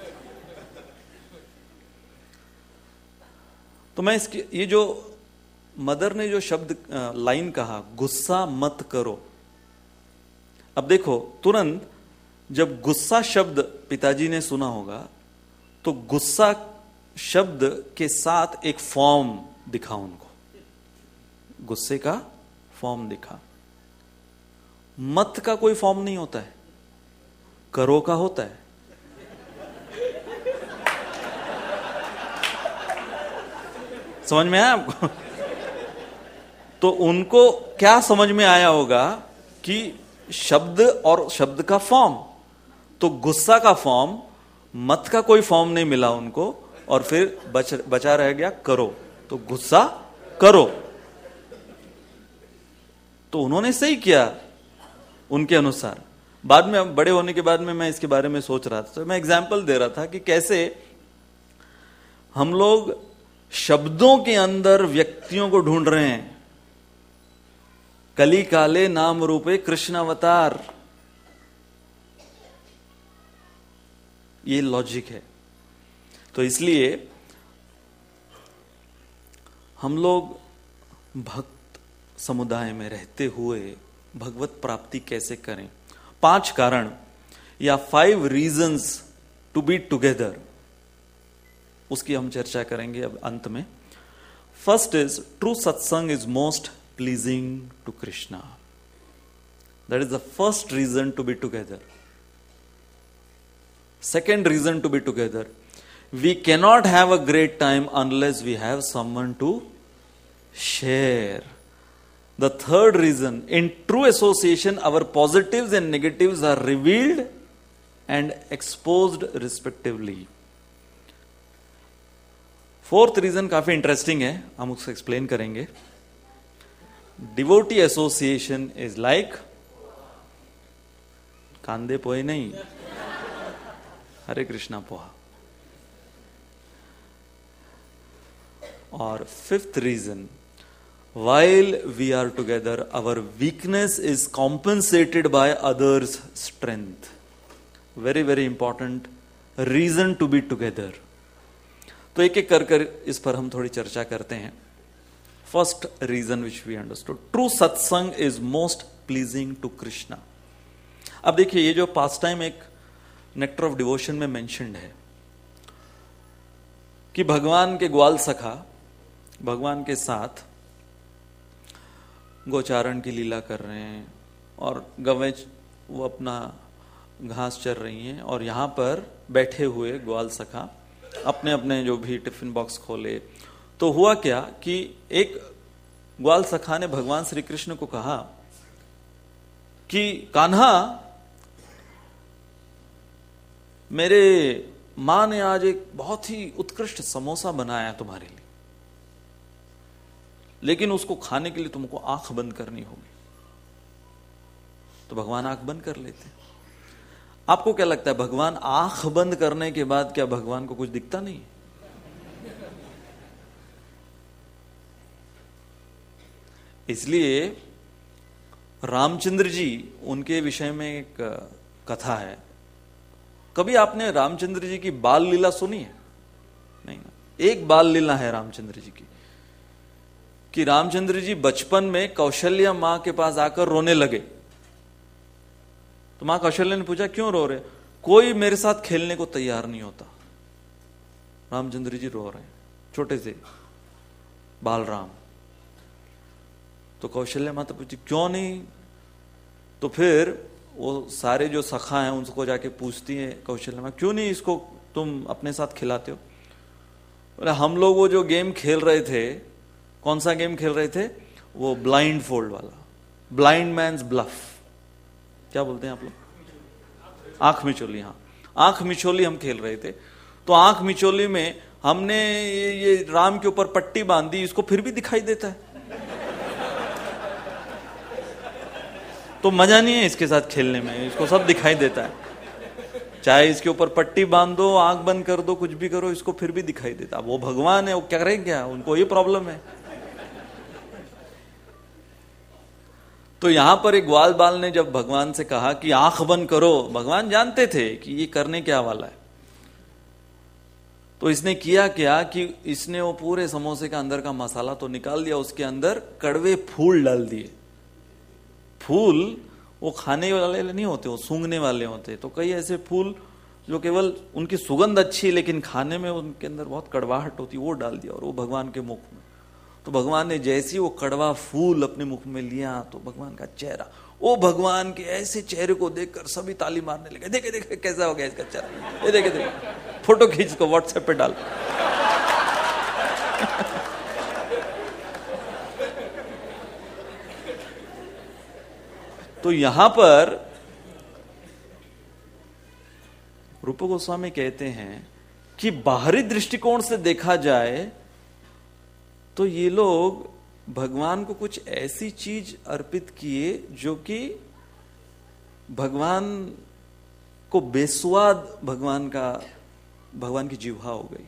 तो मैं इसकी ये जो मदर ने जो शब्द लाइन कहा, गुस्सा मत करो, अब देखो तुरंत जब गुस्सा शब्द पिताजी ने सुना होगा तो गुस्सा शब्द के साथ एक फॉर्म दिखा उनको, गुस्से का फॉर्म दिखा। मत का कोई फॉर्म नहीं होता है, करो का होता है। समझ में आया आपको? तो उनको क्या समझ में आया होगा कि शब्द और शब्द का फॉर्म, तो गुस्सा का फॉर्म, मत का कोई फॉर्म नहीं मिला उनको, और फिर बच, बचा रह गया करो, तो गुस्सा करो। तो उन्होंने सही किया उनके अनुसार। बाद में, बड़े होने के बाद में मैं इसके बारे में सोच रहा था, तो मैं एग्जाम्पल दे रहा था कि कैसे हम लोग शब्दों के अंदर व्यक्तियों को ढूंढ रहे हैं। कली काले नाम रूपे कृष्ण अवतार, ये लॉजिक है। तो इसलिए हम लोग भक्त समुदाय में रहते हुए भगवत प्राप्ति कैसे करें, पांच कारण या five reasons to be together, उसकी हम चर्चा करेंगे अब अंत में। First is true satsang is most pleasing to Krishna, that is the first reason to be together. Second reason to be together, we cannot have a great time unless we have someone to share. The third reason, in true association, our positives and negatives are revealed and exposed respectively. Fourth reason काफी interesting है, हम उसको explain करेंगे। Devotee association is like कांदे पोए नहीं, हरे कृष्णा पोहा। और fifth reason, while we are together our weakness is compensated by others strength. Very very important reason to be together. तो एक एक कर कर इस पर हम थोड़ी चर्चा करते हैं। First reason which we understood, true satsang is most pleasing to Krishna. अब देखिए, ये जो पास्ट टाइम एक नेक्टर ऑफ डिवोशन में मेंशन्ड है कि भगवान के ग्वाल सखा भगवान के साथ गोचारण की लीला कर रहे हैं और गवें वो अपना घास चर रही हैं, और यहां पर बैठे हुए ग्वाल सखा अपने अपने जो भी टिफिन बॉक्स खोले। तो हुआ क्या कि एक ग्वाल सखा ने भगवान श्री कृष्ण को कहा कि कान्हा, मेरे मां ने आज एक बहुत ही उत्कृष्ट समोसा बनाया तुम्हारे लिए, लेकिन उसको खाने के लिए तुमको आंख बंद करनी होगी। तो भगवान आंख बंद कर लेते। आपको क्या लगता है, भगवान आंख बंद करने के बाद क्या भगवान को कुछ दिखता नहीं? इसलिए रामचंद्र जी, उनके विषय में एक कथा है। कभी आपने रामचंद्र जी की बाल लीला सुनी है? नहीं। एक बाल लीला है रामचंद्र जी की कि रामचंद्र जी बचपन में कौशल्या मां के पास आकर रोने लगे। तो मां कौशल्या ने पूछा, क्यों रो रहे? कोई मेरे साथ खेलने को तैयार नहीं होता। रामचंद्र जी रो रहे हैं, छोटे से बाल राम। तो कौशल्या माता पूछी, क्यों नहीं? तो फिर वो सारे जो सखा हैं उनको जाके पूछती है कौशल्या मां, क्यों नहीं इसको तुम अपने साथ खिलाते हो? बोले, हम लोग वो जो गेम खेल रहे थे, कौन सा गेम खेल रहे थे? वो ब्लाइंड फोल्ड वाला, ब्लाइंड मैन्स ब्लफ, क्या बोलते हैं आप लोग? आंख मिचोली। हाँ, आंख मिचोली हम खेल रहे थे। तो आंख मिचोली में हमने ये, ये राम के ऊपर पट्टी बांधी, इसको फिर भी दिखाई देता है। तो मजा नहीं है इसके साथ खेलने में, इसको सब दिखाई देता है। चाहे इसके ऊपर पट्टी बांध दो, आंख बंद कर दो, कुछ भी करो, इसको फिर भी दिखाई देता। वो भगवान है, वो क्या करें, क्या उनको ये प्रॉब्लम है। तो यहां पर एक ग्वाल बाल ने जब भगवान से कहा कि आंख बंद करो, भगवान जानते थे कि ये करने क्या वाला है। तो इसने किया क्या कि इसने वो पूरे समोसे का अंदर का मसाला तो निकाल दिया, उसके अंदर कड़वे फूल डाल दिए। फूल वो खाने वाले नहीं होते, वो सूंघने वाले होते। तो कई ऐसे फूल जो केवल उनकी सुगंध अच्छी लेकिन खाने में उनके अंदर बहुत कड़वाहट होती, वो डाल दिया और वो भगवान के मुख में। तो भगवान ने जैसी वो कड़वा फूल अपने मुख में लिया तो भगवान का चेहरा, वो भगवान के ऐसे चेहरे को देखकर सभी ताली मारने लगे, देखे देखे कैसा हो गया इसका चेहरा, ये देखे देखे, फोटो खींच को व्हाट्सएप पे डाल। तो यहां पर रूप गोस्वामी कहते हैं कि बाहरी दृष्टिकोण से देखा जाए तो ये लोग भगवान को कुछ ऐसी चीज अर्पित किए जो कि भगवान को बेस्वाद भगवान का भगवान की जीवा हो गई।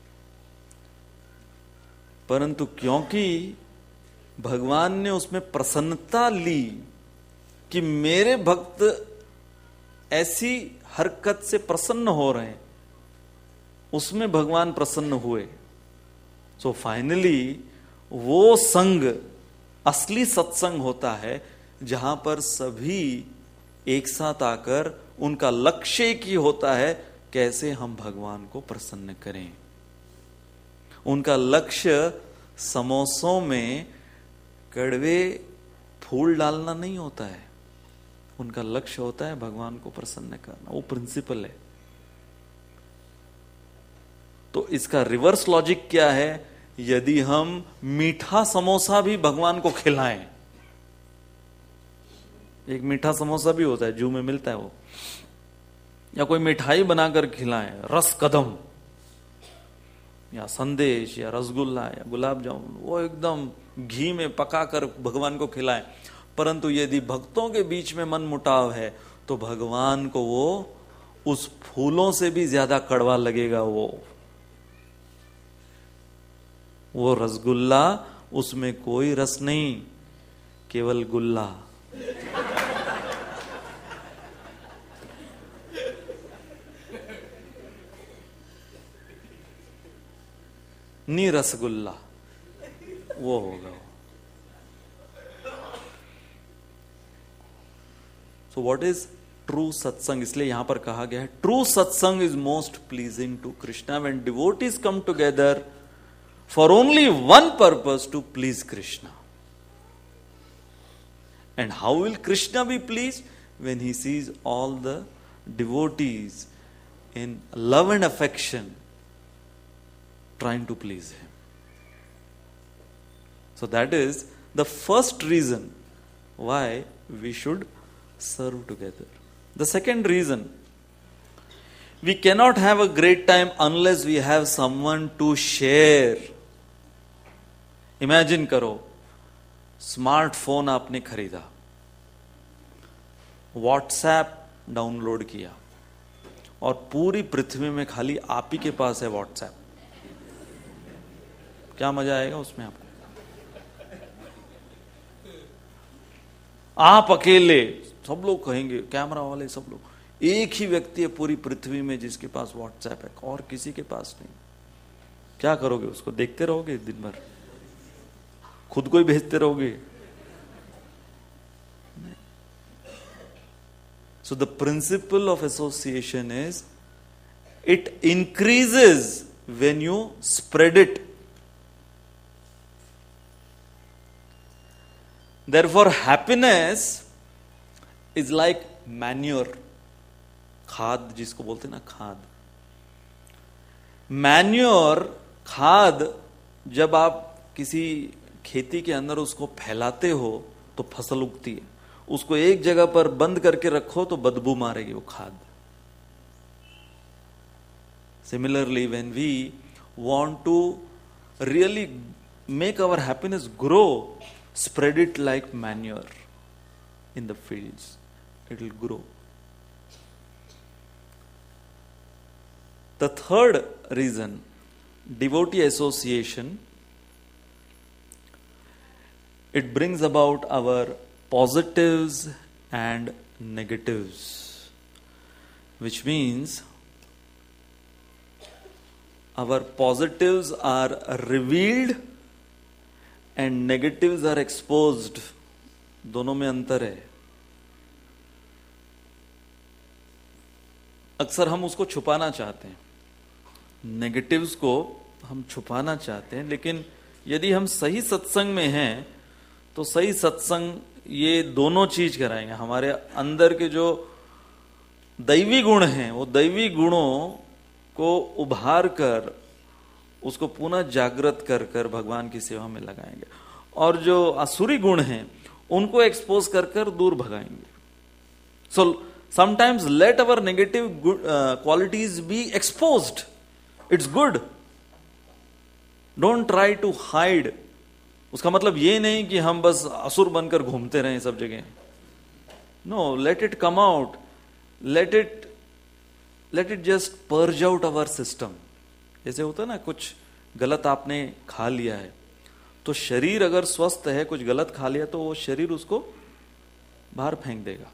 परंतु क्योंकि भगवान ने उसमें प्रसन्नता ली कि मेरे भक्त ऐसी हरकत से प्रसन्न हो रहे हैं, उसमें भगवान प्रसन्न हुए। सो फाइनली वो संग असली सत्संग होता है जहां पर सभी एक साथ आकर उनका लक्ष्य एक ही होता है, कैसे हम भगवान को प्रसन्न करें। उनका लक्ष्य समोसों में कड़वे फूल डालना नहीं होता है, उनका लक्ष्य होता है भगवान को प्रसन्न करना। वो प्रिंसिपल है। तो इसका रिवर्स लॉजिक क्या है? यदि हम मीठा समोसा भी भगवान को खिलाएं, एक मीठा समोसा भी होता है जू में मिलता है वो, या कोई मिठाई बनाकर खिलाएं, रस कदम या संदेश या रसगुल्ला या गुलाब जामुन, वो एकदम घी में पकाकर भगवान को खिलाएं, परंतु यदि भक्तों के बीच में मन मुटाव है तो भगवान को वो उस फूलों से भी ज्यादा कड़वा लगेगा। वो वो रसगुल्ला, उसमें कोई रस नहीं, केवल गुल्ला। नी रसगुल्ला वो होगा। सो व्हाट इज ट्रू सत्संग? इसलिए यहां पर कहा गया है true satsang is most pleasing to Krishna when devotees come together for only one purpose, to please Krishna. And how will Krishna be please? When he sees all the devotees in love and affection trying to please him. So that is the first reason why we should serve together. The second reason, we cannot have a great time unless we have someone to share. Imagine करो, smartphone आपने खरीदा, WhatsApp download किया और पूरी पृथ्वी में खाली आप ही के पास है व्हाट्सएप। क्या मजा आएगा उसमें आपको? आप अकेले, सब लोग कहेंगे, कैमरा वाले सब लोग, एक ही व्यक्ति है पूरी पृथ्वी में जिसके पास व्हाट्सएप है और किसी के पास नहीं। क्या करोगे? उसको देखते रहोगे दिन भर? खुद को ही भेजते रहोगे? So the principle of association is it increases when you spread it. Therefore, happiness is like manure. खाद जिसको बोलते हैं ना, खाद। मैन्योर, खाद, जब आप किसी खेती के अंदर उसको फैलाते हो तो फसल उगती है। उसको एक जगह पर बंद करके रखो तो बदबू मारेगी वो खाद। Similarly, when we want to really make our happiness grow, spread it like manure in the fields. It will grow. The third reason, devotee association, it brings about our positives and negatives, which means our positives are revealed and negatives are exposed. दोनों में अंतर है. अक्सर हम उसको छुपाना चाहते हैं, नेगेटिव्स को हम छुपाना चाहते हैं, लेकिन यदि हम सही सत्संग में हैं तो सही सत्संग ये दोनों चीज कराएंगे. हमारे अंदर के जो दैवी गुण हैं वो दैवी गुणों को उभार कर उसको पुनः जागृत कर कर भगवान की सेवा में लगाएंगे, और जो आसुरी गुण हैं उनको एक्सपोज कर कर दूर भगाएंगे. सो sometimes let our negative good, uh, qualities be exposed. It's good. Don't try to hide. उसका मतलब ये नहीं कि हम बस असुर बनकर घूमते रहें सब जगह. No, let it come out. Let it let it just purge out our system. ऐसे होता है ना, कुछ गलत आपने खा लिया है तो शरीर अगर स्वस्थ है, कुछ गलत खा लिया तो वो शरीर उसको बाहर फेंक देगा.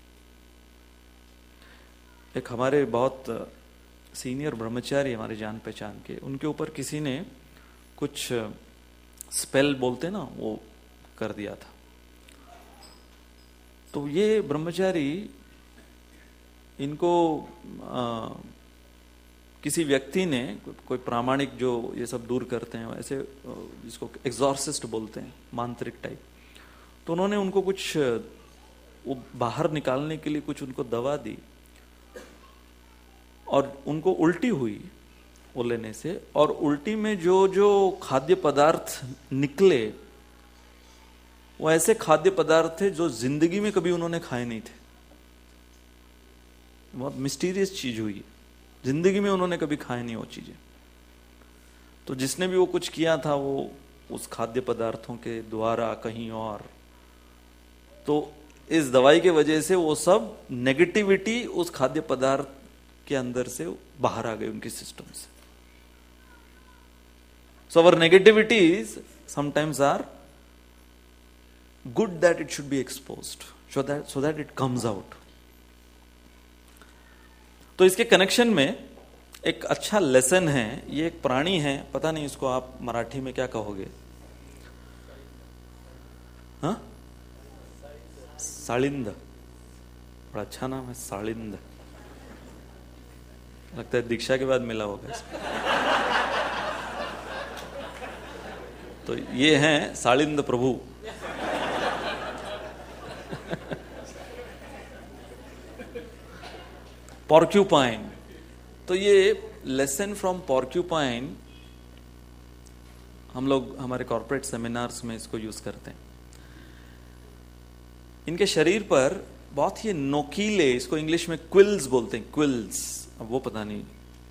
एक हमारे बहुत सीनियर ब्रह्मचारी हमारे जान पहचान के, उनके ऊपर किसी ने कुछ स्पेल बोलते ना वो कर दिया था. तो ये ब्रह्मचारी इनको आ, किसी व्यक्ति ने, कोई प्रामाणिक जो ये सब दूर करते हैं ऐसे, जिसको एक्सॉर्सिस्ट बोलते हैं, मांत्रिक टाइप, तो उन्होंने उनको कुछ वो बाहर निकालने के लिए कुछ उनको दवा दी और उनको उल्टी हुई वो लेने से, और उल्टी में जो जो खाद्य पदार्थ निकले वो ऐसे खाद्य पदार्थ थे जो जिंदगी में कभी उन्होंने खाए नहीं थे. बहुत मिस्टीरियस चीज हुई, जिंदगी में उन्होंने कभी खाए नहीं वो चीजें. तो जिसने भी वो कुछ किया था वो उस खाद्य पदार्थों के द्वारा कहीं और, तो इस दवाई के वजह से वो सब नेगेटिविटी उस खाद्य पदार्थ के अंदर से बाहर आ गई उनके सिस्टम से. So our negativities sometimes are good that it should be exposed so that so that it comes out. तो इसके कनेक्शन में एक अच्छा लेसन है. ये एक प्राणी है, पता नहीं इसको आप मराठी में क्या कहोगे. हाँ, साळिंद. बड़ा अच्छा नाम है, साळिंद. लगता है दीक्षा के बाद मिला होगा. तो ये हैं साळिंद प्रभु. पॉर्क्यूपाइन. तो ये लेसन फ्रॉम पॉर्क्यूपाइन हम लोग हमारे कॉर्पोरेट सेमिनार्स में इसको यूज करते हैं. इनके शरीर पर बहुत ही नोकीले, इसको इंग्लिश में क्विल्स बोलते हैं, क्विल्स. अब वो पता नहीं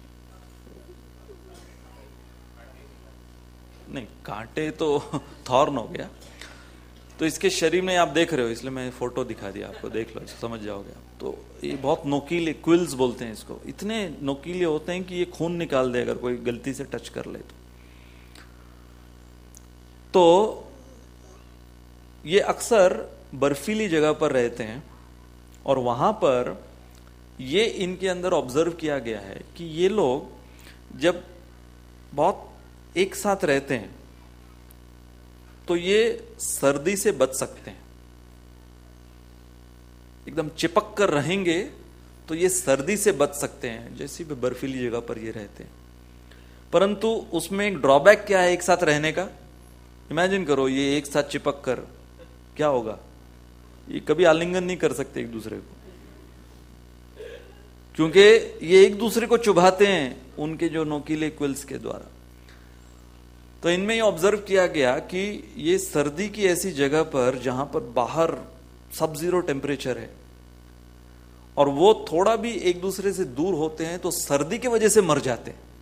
नहीं कांटे तो थॉर्न हो गया. तो इसके शरीर में आप देख रहे हो, इसलिए मैं फोटो दिखा दिया आपको, देख लो, इसको समझ जाओगे आप. तो ये बहुत नोकीले, क्विल्स बोलते हैं इसको. इतने नोकीले होते हैं कि ये खून निकाल दे अगर कोई गलती से टच कर ले तो. तो ये अक्सर बर्फीली जगह पर रहते हैं और वहां पर ये इनके अंदर ऑब्जर्व किया गया है कि ये लोग जब बहुत एक साथ रहते हैं तो ये सर्दी से बच सकते हैं. एकदम चिपक कर रहेंगे तो ये सर्दी से बच सकते हैं जैसी भी बर्फीली जगह पर ये रहते हैं. परंतु उसमें एक ड्रॉबैक क्या है एक साथ रहने का. इमेजिन करो, ये एक साथ चिपक कर क्या होगा, ये कभी आलिंगन नहीं कर सकते एक दूसरे को, क्योंकि ये एक दूसरे को चुभाते हैं उनके जो नोकीले क्विल्स के द्वारा. तो इनमें ये ऑब्जर्व किया गया कि ये सर्दी की ऐसी जगह पर जहां पर बाहर सब जीरो टेम्परेचर है और वो थोड़ा भी एक दूसरे से दूर होते हैं तो सर्दी की वजह से मर जाते हैं.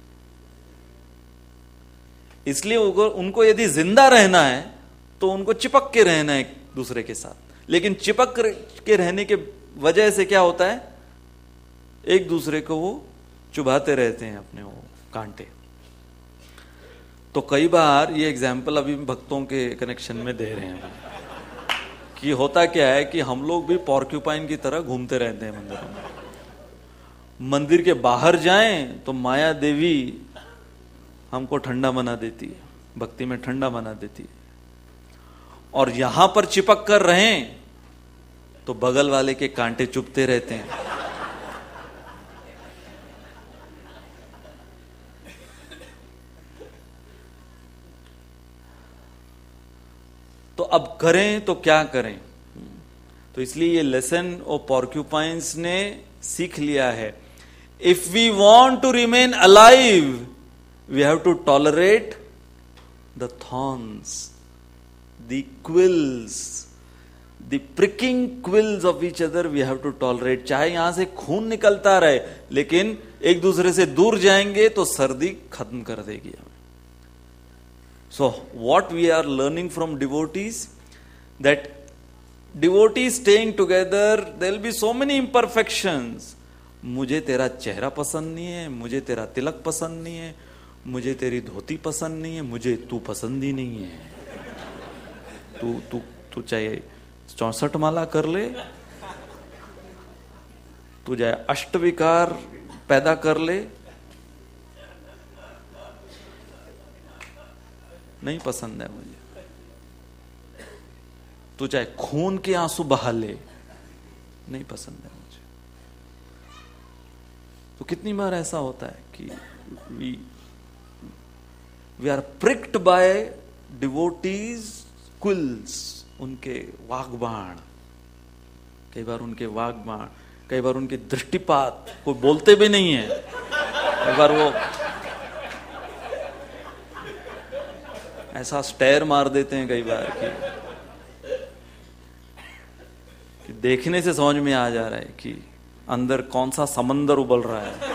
इसलिए उनको यदि जिंदा रहना है तो उनको चिपक के रहना है एक दूसरे के साथ. लेकिन चिपक के रहने के वजह से क्या होता है, एक दूसरे को वो चुभाते रहते हैं अपने वो कांटे. तो कई बार ये एग्जाम्पल अभी भक्तों के कनेक्शन में दे रहे हैं कि होता क्या है कि हम लोग भी पॉर्क्यूपाइन की तरह घूमते रहते हैं मंदिरों में. मंदिर के बाहर जाएं तो माया देवी हमको ठंडा बना देती है, भक्ति में ठंडा बना देती है। और यहां पर चिपक कर रहें तो बगल वाले के कांटे चुभते रहते हैं। तो अब करें तो क्या करें? तो इसलिए ये लेसन ऑफ पॉर्क्यूपाइंस ने सीख लिया है। If we want to remain alive we have to tolerate the thorns, the quills, the pricking quills of each other we have to tolerate. चाहे यहां से खून निकलता रहे, लेकिन एक दूसरे से दूर जाएंगे तो सर्दी खत्म कर देगी हमें। So what we are learning from devotees, that devotees staying together, there will be so many imperfections. मुझे तेरा चेहरा पसंद नहीं है, मुझे तेरा तिलक पसंद नहीं है, मुझे तेरी धोती पसंद नहीं है, मुझे तू पसंद ही नहीं है। तू तू तू चाहे चौसठ माला कर ले, तू चाहे अष्टविकार पैदा कर ले, नहीं पसंद है मुझे। तू चाहे खून के आंसू बहा ले, नहीं पसंद है मुझे। तो कितनी बार ऐसा होता है कि we we are pricked by devotees quills, उनके वाग्बाण, कई बार उनके वाग्बाण, कई बार उनके दृष्टिपात, कोई बोलते भी नहीं है, कई बार वो ऐसा स्टेयर मार देते हैं कई बार कि, कि देखने से समझ में आ जा रहा है कि अंदर कौन सा समंदर उबल रहा है।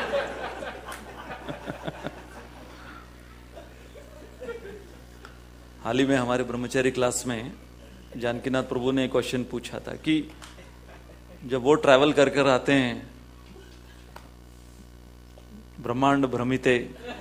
हाल ही में हमारे ब्रह्मचारी क्लास में जानकीनाथ प्रभु ने एक क्वेश्चन पूछा था कि जब वो ट्रैवल कर कर आते हैं ब्रह्मांड भ्रमिते,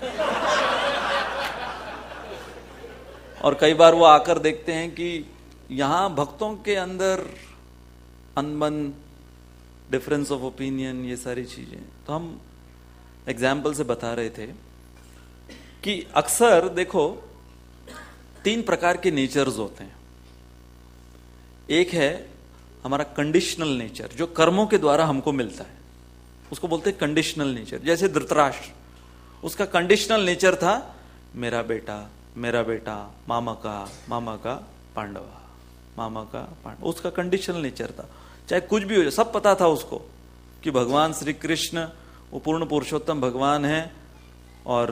और कई बार वो आकर देखते हैं कि यहां भक्तों के अंदर अनबन, डिफरेंस ऑफ ओपिनियन, ये सारी चीजें, तो हम एग्जाम्पल से बता रहे थे कि अक्सर देखो तीन प्रकार के नेचर्स होते हैं। एक है हमारा कंडीशनल नेचर, जो कर्मों के द्वारा हमको मिलता है, उसको बोलते हैं कंडीशनल नेचर। जैसे धृतराष्ट्र, उसका कंडीशनल नेचर था मेरा बेटा, मेरा बेटा, मामा का मामा का पांडवा, मामा का पांडवा, उसका कंडीशनल नेचर था। चाहे कुछ भी हो जाए, सब पता था उसको कि भगवान श्री कृष्ण वो पूर्ण पुरुषोत्तम भगवान है, और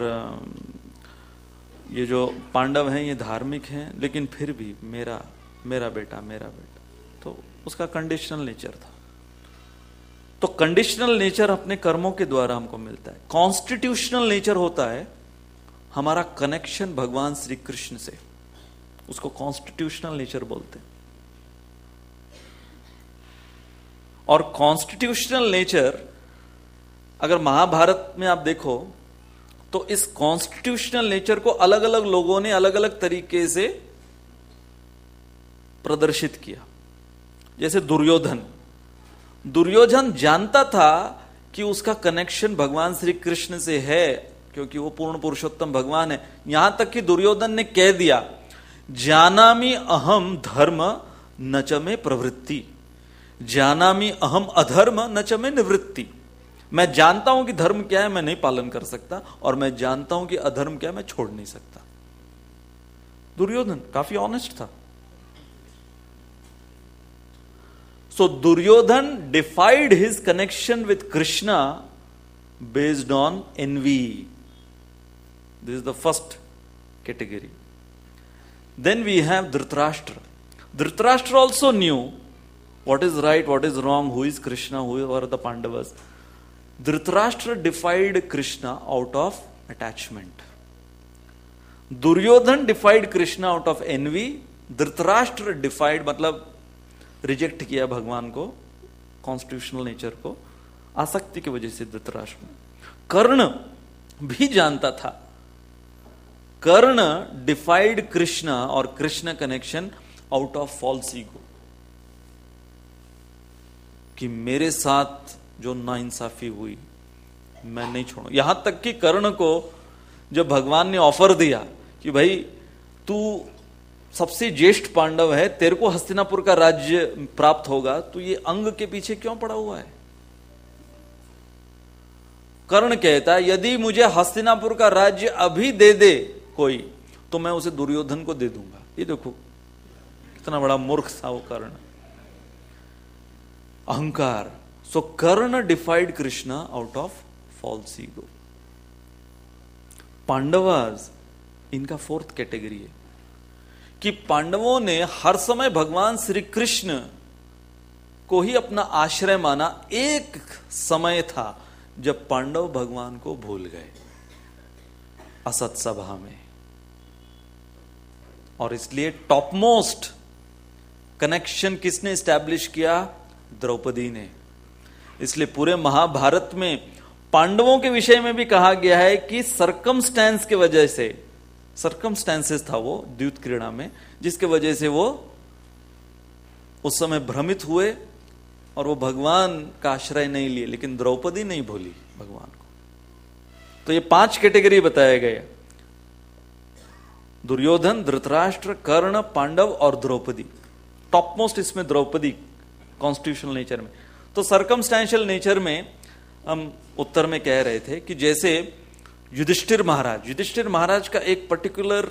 ये जो पांडव हैं ये धार्मिक हैं, लेकिन फिर भी मेरा मेरा बेटा मेरा बेटा, तो उसका कंडीशनल नेचर था। तो कंडीशनल नेचर अपने कर्मों के द्वारा हमको मिलता है। कॉन्स्टिट्यूशनल नेचर होता है हमारा कनेक्शन भगवान श्री कृष्ण से, उसको कॉन्स्टिट्यूशनल नेचर बोलते हैं। और कॉन्स्टिट्यूशनल नेचर अगर महाभारत में आप देखो तो इस कॉन्स्टिट्यूशनल नेचर को अलग अलग लोगों ने अलग अलग तरीके से प्रदर्शित किया। जैसे दुर्योधन, दुर्योधन जानता था कि उसका कनेक्शन भगवान श्री कृष्ण से है, क्योंकि वो पूर्ण पुरुषोत्तम भगवान है। यहां तक कि दुर्योधन ने कह दिया जानामि अहम धर्म न च में प्रवृत्ति, जानामि अहम अधर्म न च में निवृत्ति। मैं जानता हूं कि धर्म क्या है, मैं नहीं पालन कर सकता, और मैं जानता हूं कि अधर्म क्या है, मैं छोड़ नहीं सकता। दुर्योधन काफी ऑनेस्ट था। So Duryodhana defied his connection with Krishna based on envy. This is the first category. Then we have Dhritarashtra. Dhritarashtra also knew what is right, what is wrong, who is Krishna, who are the Pandavas. Dhritarashtra defied Krishna out of attachment. Duryodhan defied Krishna out of envy. Dhritarashtra defied मतलब reject किया भगवान को, constitutional nature को, आसक्ति की वजह से धृतराष्ट्र. कर्ण भी जानता था, कर्ण डिफाइड कृष्णा और Krishna connection out of false ego, कि मेरे साथ जो नाइंसाफी हुई मैं नहीं छोड़ू. यहां तक कि कर्ण को जब भगवान ने ऑफर दिया कि भाई तू सबसे ज्येष्ठ पांडव है, तेरे को हस्तिनापुर का राज्य प्राप्त होगा, तो ये अंग के पीछे क्यों पड़ा हुआ है? कर्ण कहता है यदि मुझे हस्तिनापुर का राज्य अभी दे दे कोई, तो मैं उसे दुर्योधन को दे दूंगा। ये देखो कितना बड़ा मूर्ख था वो कर्ण, अहंकार। So Karna defied Krishna out of false ego. Pandavas इनका फोर्थ कैटेगरी है कि पांडवों ने हर समय भगवान श्री कृष्ण को ही अपना आश्रय माना। एक समय था जब पांडव भगवान को भूल गए असत सभा में, और इसलिए टॉप मोस्ट कनेक्शन किसने स्टैब्लिश किया? द्रौपदी ने। इसलिए पूरे महाभारत में पांडवों के विषय में भी कहा गया है कि सरकमस्टेंस के वजह से, सरकमस्टेंसेस था वो द्यूत क्रीड़ा में, जिसके वजह से वो उस समय भ्रमित हुए और वो भगवान का आश्रय नहीं लिए, लेकिन द्रौपदी नहीं भूली भगवान को। तो ये पांच कैटेगरी बताए गए, दुर्योधन, धृतराष्ट्र, कर्ण, पांडव और द्रौपदी। टॉप मोस्ट इसमें द्रौपदी कॉन्स्टिट्यूशनल नेचर में। तो सर्कमस्टेंशियल नेचर में हम उत्तर में कह रहे थे कि जैसे युधिष्ठिर महाराज, युधिष्ठिर महाराज का एक पर्टिकुलर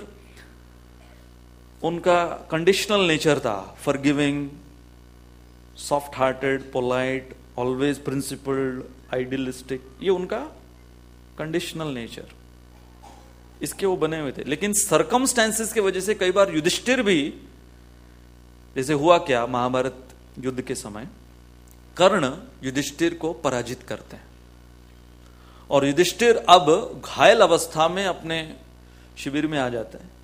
उनका कंडीशनल नेचर था, forgiving, soft hearted, polite, always principled, idealistic, ये उनका कंडीशनल नेचर, इसके वो बने हुए थे। लेकिन सरकमस्टेंसेस की वजह से कई बार युधिष्ठिर भी, जैसे हुआ क्या महाभारत युद्ध के समय, कर्ण युधिष्ठिर को पराजित करते हैं और युधिष्ठिर अब घायल अवस्था में अपने शिविर में आ जाते हैं।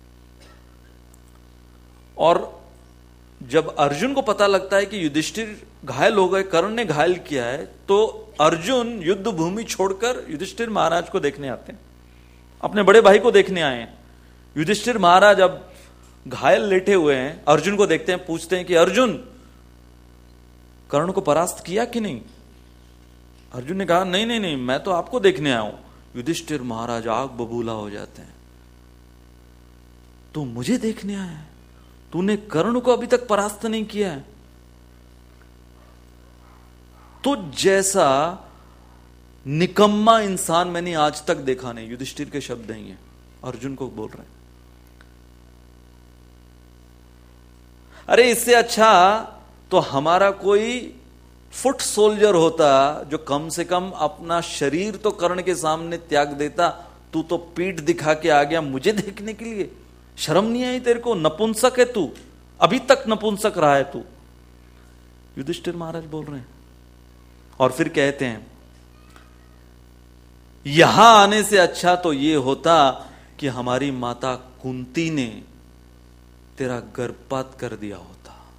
और जब अर्जुन को पता लगता है कि युधिष्ठिर घायल हो गए, कर्ण ने घायल किया है, तो अर्जुन युद्ध भूमि छोड़कर युधिष्ठिर महाराज को देखने आते हैं, अपने बड़े भाई को देखने आए हैं। युधिष्ठिर महाराज अब घायल लेटे हुए हैं, अर्जुन को देखते हैं, पूछते हैं कि अर्जुन, कर्ण को परास्त किया कि नहीं? अर्जुन ने कहा नहीं नहीं नहीं, मैं तो आपको देखने आया हूं। युधिष्ठिर महाराज आग बबूला हो जाते हैं, तू मुझे देखने आया है? तूने कर्ण को अभी तक परास्त नहीं किया है? तो जैसा निकम्मा इंसान मैंने आज तक देखा नहीं। युधिष्ठिर के शब्द नहीं है, अर्जुन को बोल रहे हैं। अरे इससे अच्छा तो हमारा कोई फुट सोल्जर होता जो कम से कम अपना शरीर तो कर्ण के सामने त्याग देता। तू तो पीठ दिखा के आ गया मुझे देखने के लिए, शर्म नहीं आई तेरे को? नपुंसक है तू, अभी तक नपुंसक रहा है तू। युधिष्ठिर महाराज बोल रहे हैं। और फिर कहते हैं यहां आने से अच्छा तो यह होता कि हमारी माता कुंती ने तेरा गर्भपात कर दिया होता।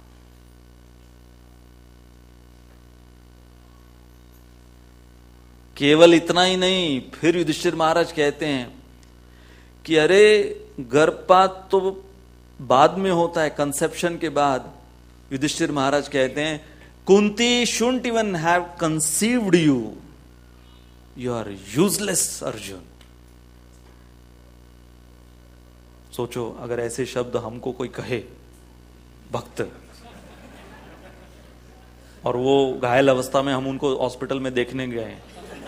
केवल इतना ही नहीं, फिर युधिष्ठिर महाराज कहते हैं कि अरे गर्भपात तो बाद में होता है, कंसेप्शन के बाद। युधिष्ठिर महाराज कहते हैं Kunti shouldn't even have conceived you, you are useless Arjuna. सोचो अगर ऐसे शब्द हमको कोई कहे, भक्त, और वो घायल अवस्था में हम उनको हॉस्पिटल में देखने गए,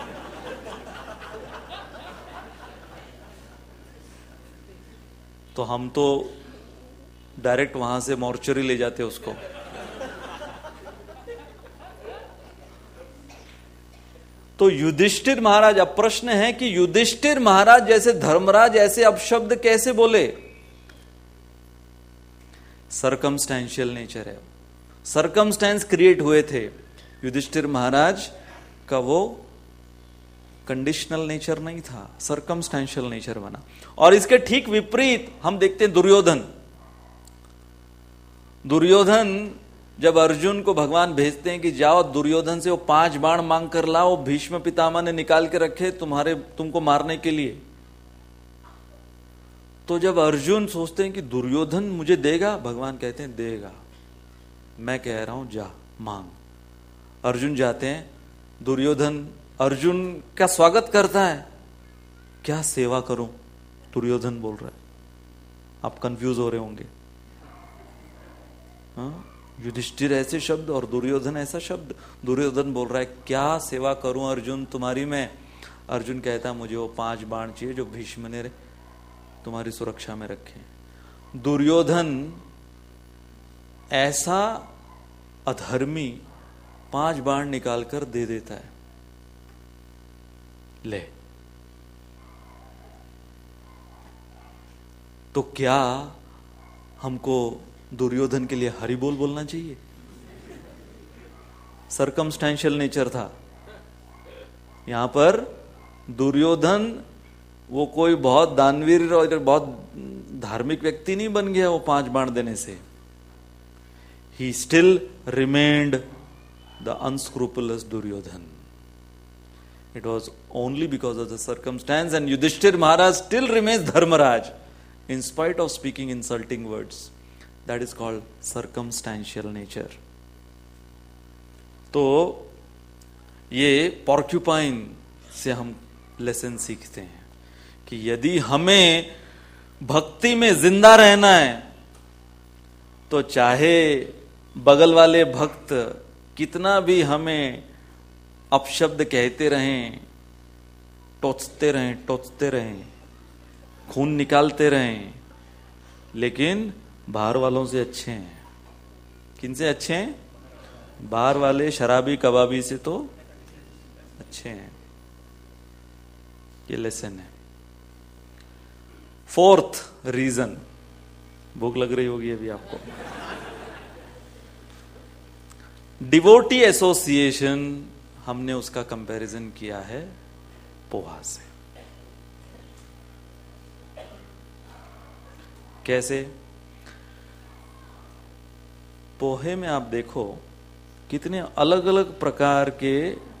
तो हम तो डायरेक्ट वहां से मॉर्चरी ले जाते उसको। तो युधिष्ठिर महाराज, अब प्रश्न है कि युधिष्ठिर महाराज जैसे धर्मराज ऐसे अपशब्द कैसे बोले? सरकमस्टेंशियल नेचर है, सरकमस्टेंस क्रिएट हुए थे। युधिष्ठिर महाराज का वो कंडीशनल नेचर नहीं था, सरकमस्टेंशियल नेचर बना। और इसके ठीक विपरीत हम देखते हैं दुर्योधन। दुर्योधन जब अर्जुन को भगवान भेजते हैं कि जाओ दुर्योधन से वो पांच बाण मांग कर लाओ, भीष्म पितामह ने निकाल के रखे तुम्हारे तुमको मारने के लिए। तो जब अर्जुन सोचते हैं कि दुर्योधन मुझे देगा, भगवान कहते हैं देगा, मैं कह रहा हूं जा मांग। अर्जुन जाते हैं, दुर्योधन अर्जुन का स्वागत करता है क्या सेवा करूं, दुर्योधन बोल रहा है। आप कंफ्यूज हो रहे होंगे, हाँ, युधिष्ठिर ऐसे शब्द और दुर्योधन ऐसा शब्द। दुर्योधन बोल रहा है क्या सेवा करूं अर्जुन तुम्हारी मैं। अर्जुन कहता है मुझे वो पांच बाण चाहिए जो भीष्म ने तुम्हारी सुरक्षा में रखे। दुर्योधन ऐसा अधर्मी पांच बाण निकालकर दे देता है, ले। तो क्या हमको दुर्योधन के लिए हरि बोल बोलना चाहिए? सरकमस्टेंशियल नेचर था यहां पर। दुर्योधन वो कोई बहुत दानवीर और बहुत धार्मिक व्यक्ति नहीं बन गया वो पांच बाण देने से। He still remained the unscrupulous Duryodhana. It was only because of the circumstance, and Yudhishthir Maharaj still remains Dharmaraj in spite of speaking insulting words. That is called circumstantial nature. तो ये porcupine से हम लेसन सीखते हैं कि यदि हमें भक्ति में जिंदा रहना है तो चाहे बगल वाले भक्त कितना भी हमें अपशब्द कहते रहें, टोचते रहें टोचते रहें खून निकालते रहें, लेकिन बाहर वालों से अच्छे हैं. किनसे अच्छे हैं? बाहर वाले शराबी कबाबी से तो अच्छे हैं. ये लेसन है. फोर्थ रीजन, भूख लग रही होगी अभी आपको. डिवोटी एसोसिएशन, हमने उसका कंपैरिजन किया है पोहा से. कैसे? पोहे में आप देखो कितने अलग अलग प्रकार के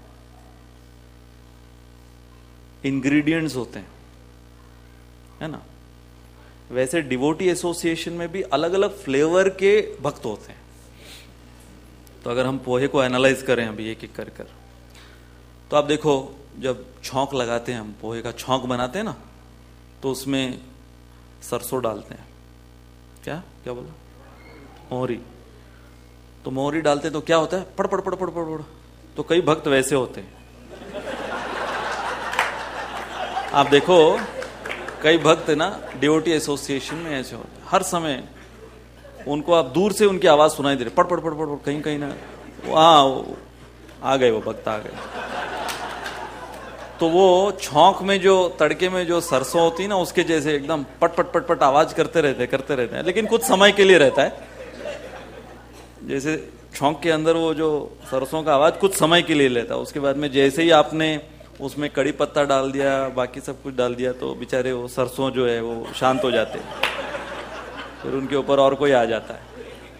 इंग्रेडिएंट्स होते हैं, है ना. वैसे डिवोटी एसोसिएशन में भी अलग अलग फ्लेवर के भक्त होते हैं. तो अगर हम पोहे को एनालाइज करें अभी एक एक कर कर, तो आप देखो जब छौंक लगाते हैं, हम पोहे का छौंक बनाते हैं ना, तो उसमें सरसों डालते हैं. क्या क्या बोला? मोहरी. तो मोहरी डालते हैं तो क्या होता है? पड़ पड़ पड़ पड़ पड़ पड़. तो कई भक्त वैसे होते हैं. आप देखो कई भक्त ना डिवोटी एसोसिएशन में ऐसे होते हैं, हर समय उनको आप दूर से उनकी आवाज सुनाई दे रही, पड़ पड़ पड़ पड़ पड़. कहीं कहीं ना वहां आ गए वो भक्त आ गए. तो वो छौंक में जो तड़के में जो सरसों होती है ना, उसके जैसे एकदम पट पट पट पट आवाज करते रहते करते रहते हैं, लेकिन कुछ समय के लिए रहता है. जैसे छौंक के अंदर वो जो सरसों का आवाज कुछ समय के लिए लेता है, उसके बाद में जैसे ही आपने उसमें कड़ी पत्ता डाल दिया, बाकी सब कुछ डाल दिया, तो बेचारे वो सरसों जो है वो शांत हो जाते हैं. फिर उनके ऊपर और कोई आ जाता है.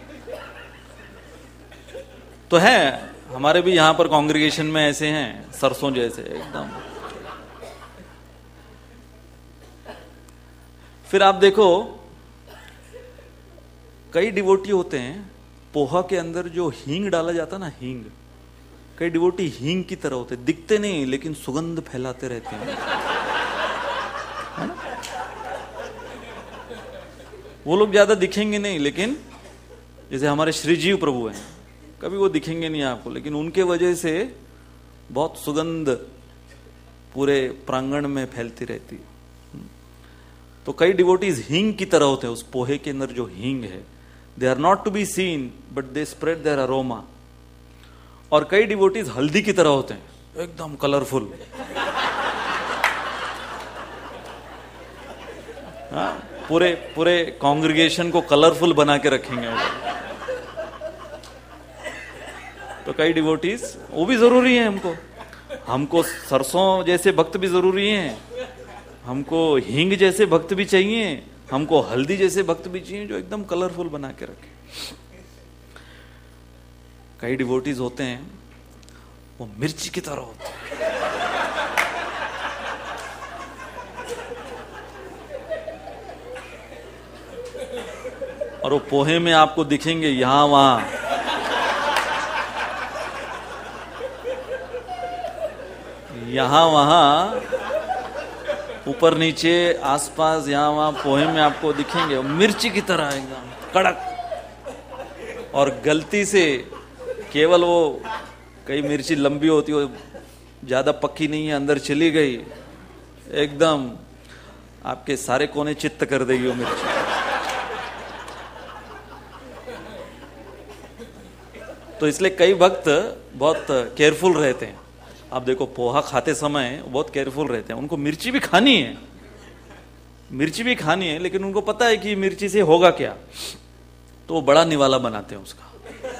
तो है हमारे भी यहां पर कांग्रेगेशन में ऐसे हैं सरसों जैसे एकदम. फिर आप देखो कई डिवोटी होते हैं, पोहा के अंदर जो हींग डाला जाता ना, हींग, कई डिवोटी हींग की तरह होते, दिखते नहीं लेकिन सुगंध फैलाते रहते हैं, है ना? वो लोग ज्यादा दिखेंगे नहीं, लेकिन जैसे हमारे श्रीजीव प्रभु हैं, कभी वो दिखेंगे नहीं आपको, लेकिन उनके वजह से बहुत सुगंध पूरे प्रांगण में फैलती रहती है. तो कई डिवोटीज हींग की तरह होते हैं. उस पोहे के अंदर जो हींग है, they are not to be seen but they spread their aroma. और कई डिवोटीज हल्दी की तरह होते हैं, एकदम कलरफुल. हाँ, पूरे पूरे कांग्रेगेशन को कलरफुल बना के रखेंगे वो. तो कई डिवोटीज वो भी जरूरी है. हमको हमको सरसों जैसे भक्त भी जरूरी हैं, हमको हींग जैसे भक्त भी चाहिए, हमको हल्दी जैसे भक्त भी चाहिए जो एकदम कलरफुल बना के रखे. कई डिवोटीज होते हैं वो मिर्ची की तरह होते हैं. और वो पोहे में आपको दिखेंगे यहां वहां. यहां वहां ऊपर नीचे आसपास यहाँ वहां पोहे में आपको दिखेंगे मिर्ची की तरह एकदम कड़क। और गलती से केवल वो कई मिर्ची लंबी होती हो, ज्यादा पक्की नहीं है, अंदर चली गई, एकदम आपके सारे कोने चित्त कर देगी वो मिर्ची। तो इसलिए कई भक्त बहुत केयरफुल रहते हैं। आप देखो पोहा खाते समय बहुत केयरफुल रहते हैं, उनको मिर्ची भी खानी है, मिर्ची भी खानी है, लेकिन उनको पता है कि मिर्ची से होगा क्या, तो वो बड़ा निवाला बनाते हैं उसका,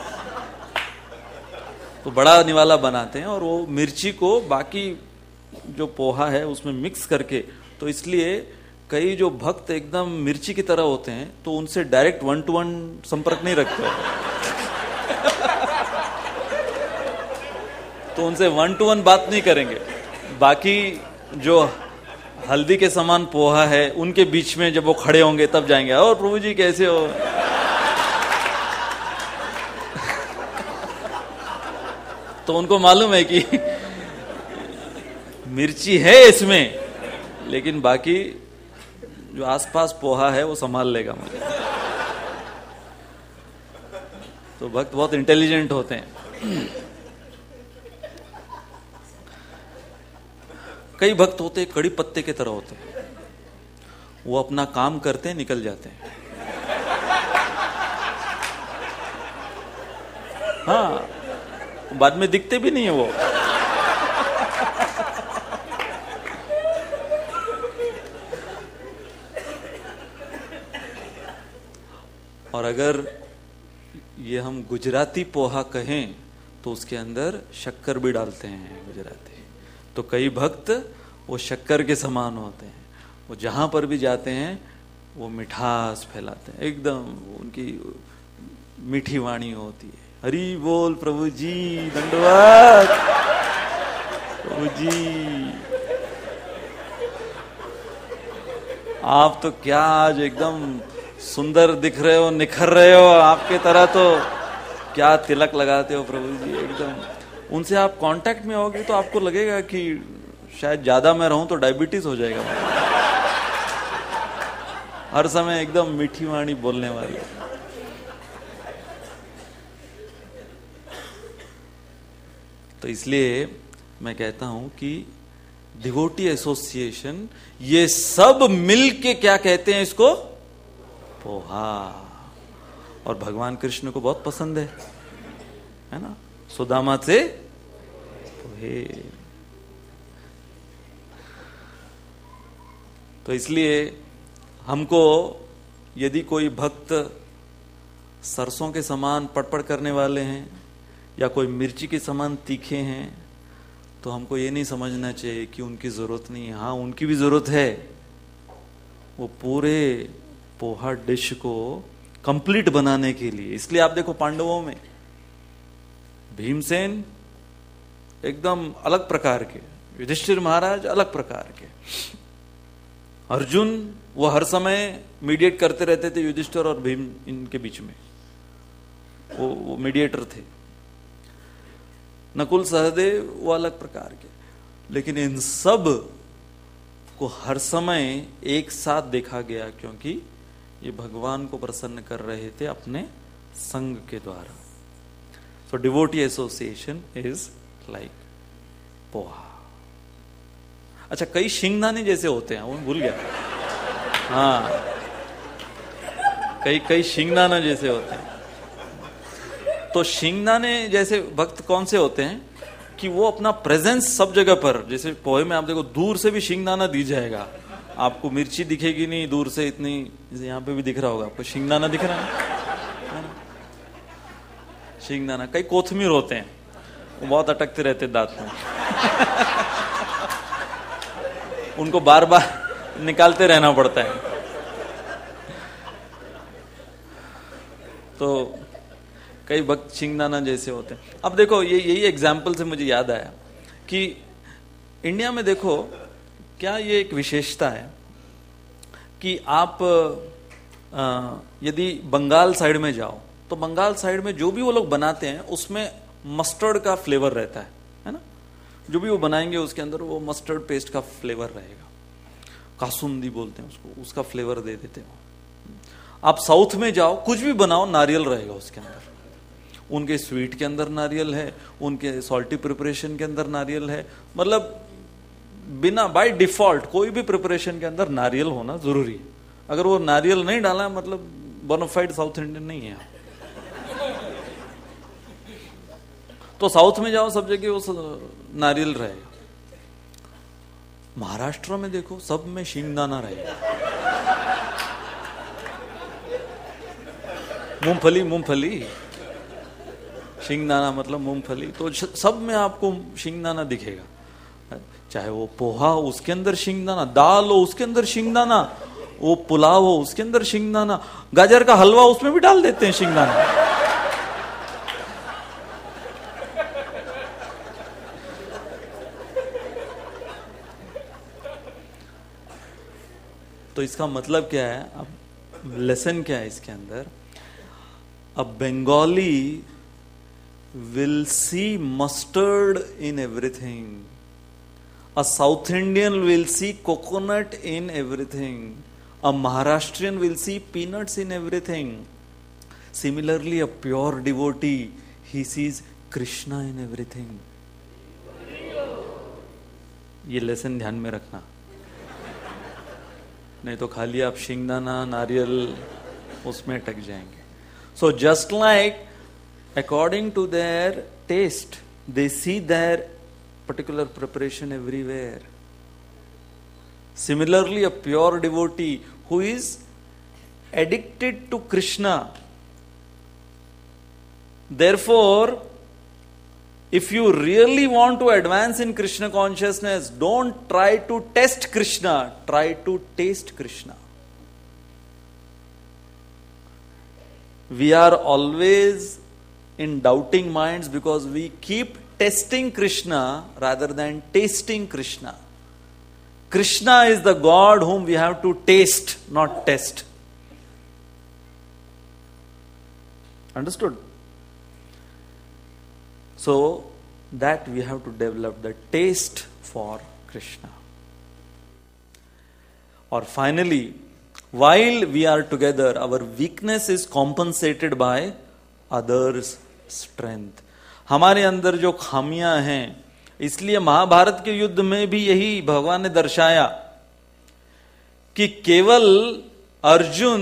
तो बड़ा निवाला बनाते हैं और वो मिर्ची को बाकी जो पोहा है उसमें मिक्स करके। तो इसलिए कई जो भक्त एकदम मिर्ची की तरह होते हैं तो उनसे डायरेक्ट वन टू वन संपर्क नहीं रखते, तो उनसे वन टू वन बात नहीं करेंगे। बाकी जो हल्दी के समान पोहा है उनके बीच में जब वो खड़े होंगे तब जाएंगे, और प्रभु जी कैसे हो। तो उनको मालूम है कि मिर्ची है इसमें, लेकिन बाकी जो आसपास पोहा है वो संभाल लेगा मुझे। तो भक्त बहुत इंटेलिजेंट होते हैं। कई भक्त होते हैं कड़ी पत्ते की तरह होते हैं, वो अपना काम करते हैं निकल जाते हैं। हाँ, बाद में दिखते भी नहीं है वो। और अगर ये हम गुजराती पोहा कहें तो उसके अंदर शक्कर भी डालते हैं गुजराती। तो कई भक्त वो शक्कर के समान होते हैं, वो जहां पर भी जाते हैं वो मिठास फैलाते हैं, एकदम उनकी मीठी वाणी होती है। हरि बोल प्रभु जी, दंडवत प्रभु जी। आप तो क्या आज एकदम सुंदर दिख रहे हो, निखर रहे हो, आपके तरह तो क्या तिलक लगाते हो प्रभु जी एकदम। उनसे आप कांटेक्ट में होगे तो आपको लगेगा कि शायद ज्यादा मैं रहूं तो डायबिटीज हो जाएगा। हर समय एकदम मीठी वाणी बोलने वाले। तो इसलिए मैं कहता हूं कि डिवोटी एसोसिएशन, ये सब मिलके क्या कहते हैं इसको, पोहा। और भगवान कृष्ण को बहुत पसंद है, है ना, सुदामा से पोहे। तो इसलिए हमको यदि कोई भक्त सरसों के समान पटपट करने वाले हैं या कोई मिर्ची के समान तीखे हैं, तो हमको ये नहीं समझना चाहिए कि उनकी जरूरत नहीं है। हाँ, उनकी भी जरूरत है। वो पूरे पोहा डिश को कंप्लीट बनाने के लिए, इसलिए आप देखो पांडवों में भीमसेन एकदम अलग प्रकार के, युधिष्ठिर महाराज अलग प्रकार के, अर्जुन वो हर समय मीडिएट करते रहते थे युधिष्ठिर और भीम इनके बीच में, वो, वो मीडिएटर थे। नकुल सहदेव वो अलग प्रकार के, लेकिन इन सब को हर समय एक साथ देखा गया क्योंकि ये भगवान को प्रसन्न कर रहे थे अपने संग के द्वारा। So devotee association is like poha. अच्छा, कई शिंगदाने जैसे होते हैं, वो भूल गया। हाँ, कई कई शिंगदाना जैसे होते हैं। तो शिंगदाने जैसे भक्त कौन से होते हैं कि वो अपना प्रेजेंस सब जगह पर, जैसे पोहे में आप देखो दूर से भी शिंगदाना दी जाएगा, आपको मिर्ची दिखेगी नहीं दूर से इतनी, जैसे यहाँ पे भी दिख रहा होगा आपको शिंगदाना दिख रहा है ना, शिंगदाना। कई कोथमीर होते हैं, वो बहुत अटकते रहते दांत में उनको बार बार निकालते रहना पड़ता है। तो कई भक्त शिंगदाना जैसे होते हैं। अब देखो, ये यही एग्जाम्पल से मुझे याद आया कि इंडिया में देखो क्या ये एक विशेषता है कि आप यदि बंगाल साइड में जाओ तो बंगाल साइड में जो भी वो लोग बनाते हैं उसमें मस्टर्ड का फ्लेवर रहता है, है ना, जो भी वो बनाएंगे उसके अंदर वो मस्टर्ड पेस्ट का फ्लेवर रहेगा। कासुंदी बोलते हैं उसको, उसका फ्लेवर दे देते हैं। आप साउथ में जाओ, कुछ भी बनाओ नारियल रहेगा उसके अंदर। उनके स्वीट के अंदर नारियल है, उनके सॉल्टी प्रिपरेशन के अंदर नारियल है, मतलब बिना बाय डिफॉल्ट कोई भी प्रिपरेशन के अंदर नारियल होना जरूरी है। अगर वो नारियल नहीं डाला मतलब बोनाफाइड साउथ इंडियन नहीं है। तो साउथ में जाओ सब जगह वो नारियल रहेगा। महाराष्ट्र में देखो सब में शिंगदाना रहेगा, मूंगफली मूंगफली शिंगदाना मतलब मूंगफली, तो सब में आपको शिंगदाना दिखेगा। चाहे वो पोहा हो उसके अंदर शिंगदाना, दाल हो उसके अंदर शिंगदाना, वो पुलाव हो उसके अंदर शिंगदाना, गाजर का हलवा उसमें भी डाल देते हैं शिंगदाना। तो इसका मतलब क्या है, अब लेसन क्या है इसके अंदर? A Bengali will see mustard in everything. A South Indian will see coconut in everything. A Maharashtrian will see peanuts in everything. Similarly, a pure devotee, he sees Krishna in everything. ये lesson ध्यान में रखना, नहीं तो खाली आप शिंगदाना नारियल उसमें अटक जाएंगे। So just like according to their taste, they see their particular preparation everywhere. Similarly, a pure devotee who is addicted to Krishna, therefore, if you really want to advance in Krishna consciousness, don't try to test Krishna, try to taste Krishna. We are always in doubting minds because we keep testing Krishna rather than tasting Krishna. Krishna is the God whom we have to taste, not test. Understood? So, that we have to develop the taste for Krishna. Or finally, while we are together, our weakness is compensated by others' strength. हमारे अंदर जो खामियां हैं, इसलिए महाभारत के युद्ध में भी यही भगवान ने दर्शाया कि केवल अर्जुन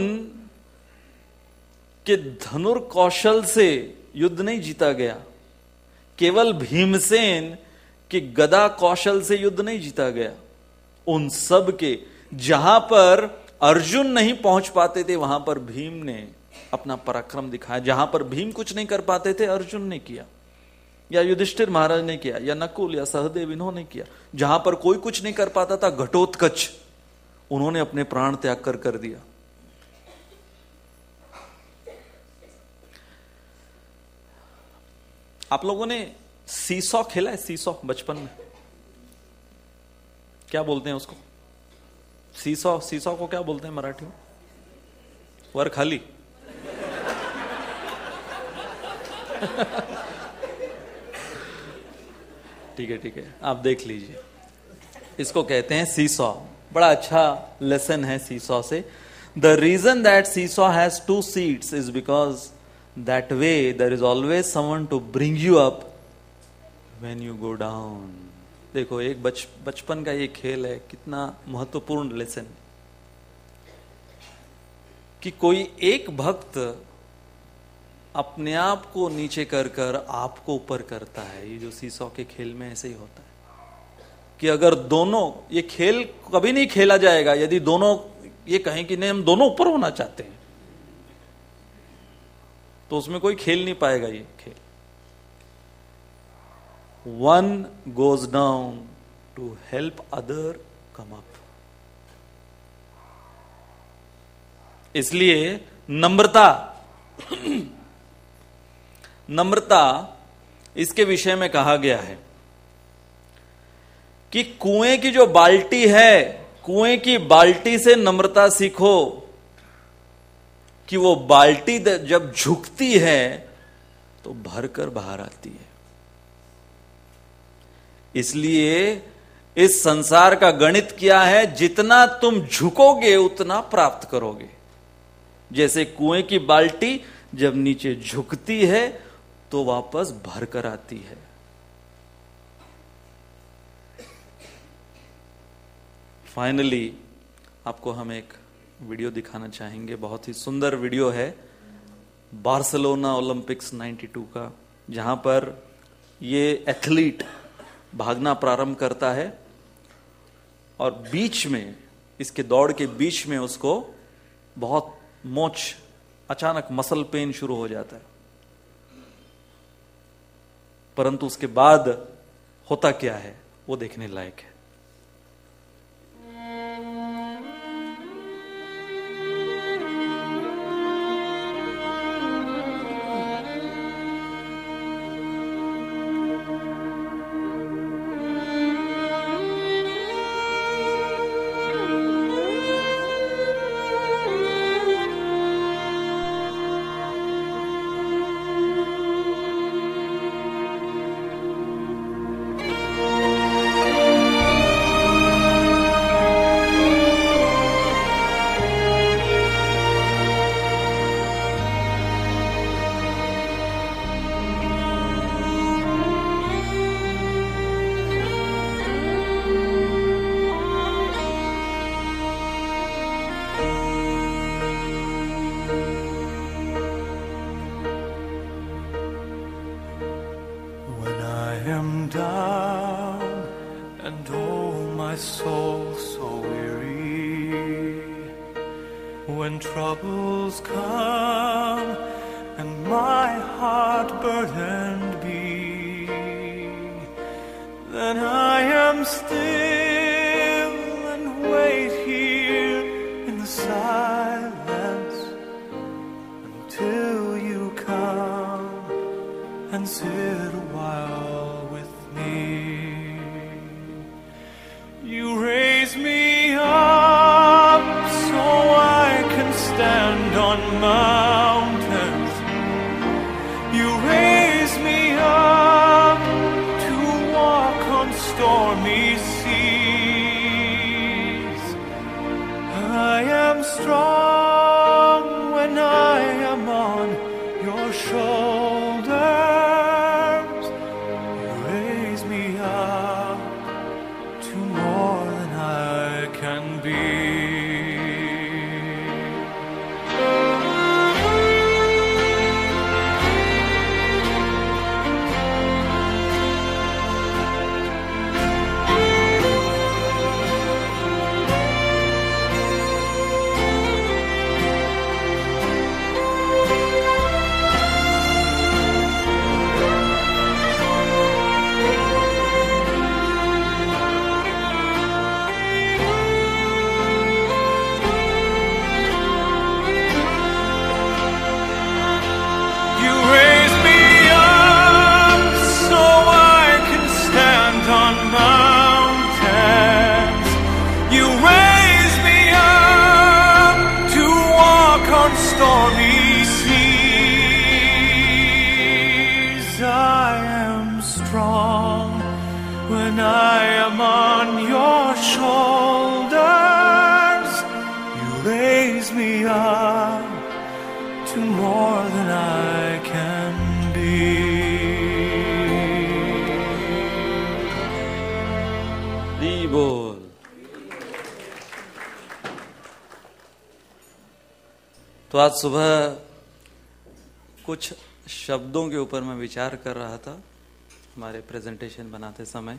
के धनुर कौशल से युद्ध नहीं जीता गया, केवल भीमसेन के गदा कौशल से युद्ध नहीं जीता गया। उन सब के जहां पर अर्जुन नहीं पहुंच पाते थे वहां पर भीम ने अपना पराक्रम दिखाया। जहां पर भीम कुछ नहीं कर पाते थे अर्जुन ने किया, या युधिष्ठिर महाराज ने किया, या नकुल या सहदेव इन्होंने किया। जहां पर कोई कुछ नहीं कर पाता था, घटोत्कच, उन्होंने अपने प्राण त्याग कर कर दिया। आप लोगों ने सीसॉ खेला है? सीसॉ बचपन में क्या बोलते हैं उसको? सीसॉ, सीसॉ को क्या बोलते हैं मराठी में? वर खाली। ठीक है ठीक है, आप देख लीजिए, इसको कहते हैं सीसॉ। बड़ा अच्छा लेसन है सीसॉ से। The reason that seesaw has two seats is because that way there is always someone to bring you up when you go down. देखो, एक बच बचपन का ये खेल है, कितना महत्वपूर्ण लेसन कि कोई एक भक्त अपने आप को नीचे कर कर आपको ऊपर करता है। ये जो सीसॉ के खेल में ऐसे ही होता है कि अगर दोनों, ये खेल कभी नहीं खेला जाएगा यदि दोनों ये कहें कि नहीं हम दोनों ऊपर होना चाहते हैं, तो उसमें कोई खेल नहीं पाएगा ये खेल। One goes down to help other come up. इसलिए नम्रता, नम्रता इसके विषय में कहा गया है कि कुएं की जो बाल्टी है, कुएं की बाल्टी से नम्रता सीखो कि वो बाल्टी जब झुकती है तो भरकर बाहर आती है। इसलिए इस संसार का गणित क्या है? जितना तुम झुकोगे उतना प्राप्त करोगे। जैसे कुएं की बाल्टी जब नीचे झुकती है तो वापस भर कर आती है। फाइनली आपको हम एक वीडियो दिखाना चाहेंगे। बहुत ही सुंदर वीडियो है बार्सिलोना ओलंपिक्स बानवे का, जहां पर ये एथलीट भागना प्रारंभ करता है और बीच में, इसके दौड़ के बीच में उसको बहुत मोच, अचानक मसल पेन शुरू हो जाता है। परंतु उसके बाद होता क्या है वो देखने लायक है। When troubles come and my heart burdened be, then I am still and wait here in the silence until you come and sit a while with me. You raise me up so I can stand on mountains. You raise me up to walk on stormy seas. I am strong when I am on your shoulders. You raise me up to more than I can be. Stormy seas, I am strong when I am on your shoulders. You raise me up to more than I can be. दी बोल। तो आज सुबह कुछ शब्दों के ऊपर मैं विचार कर रहा था हमारे प्रेजेंटेशन बनाते समय।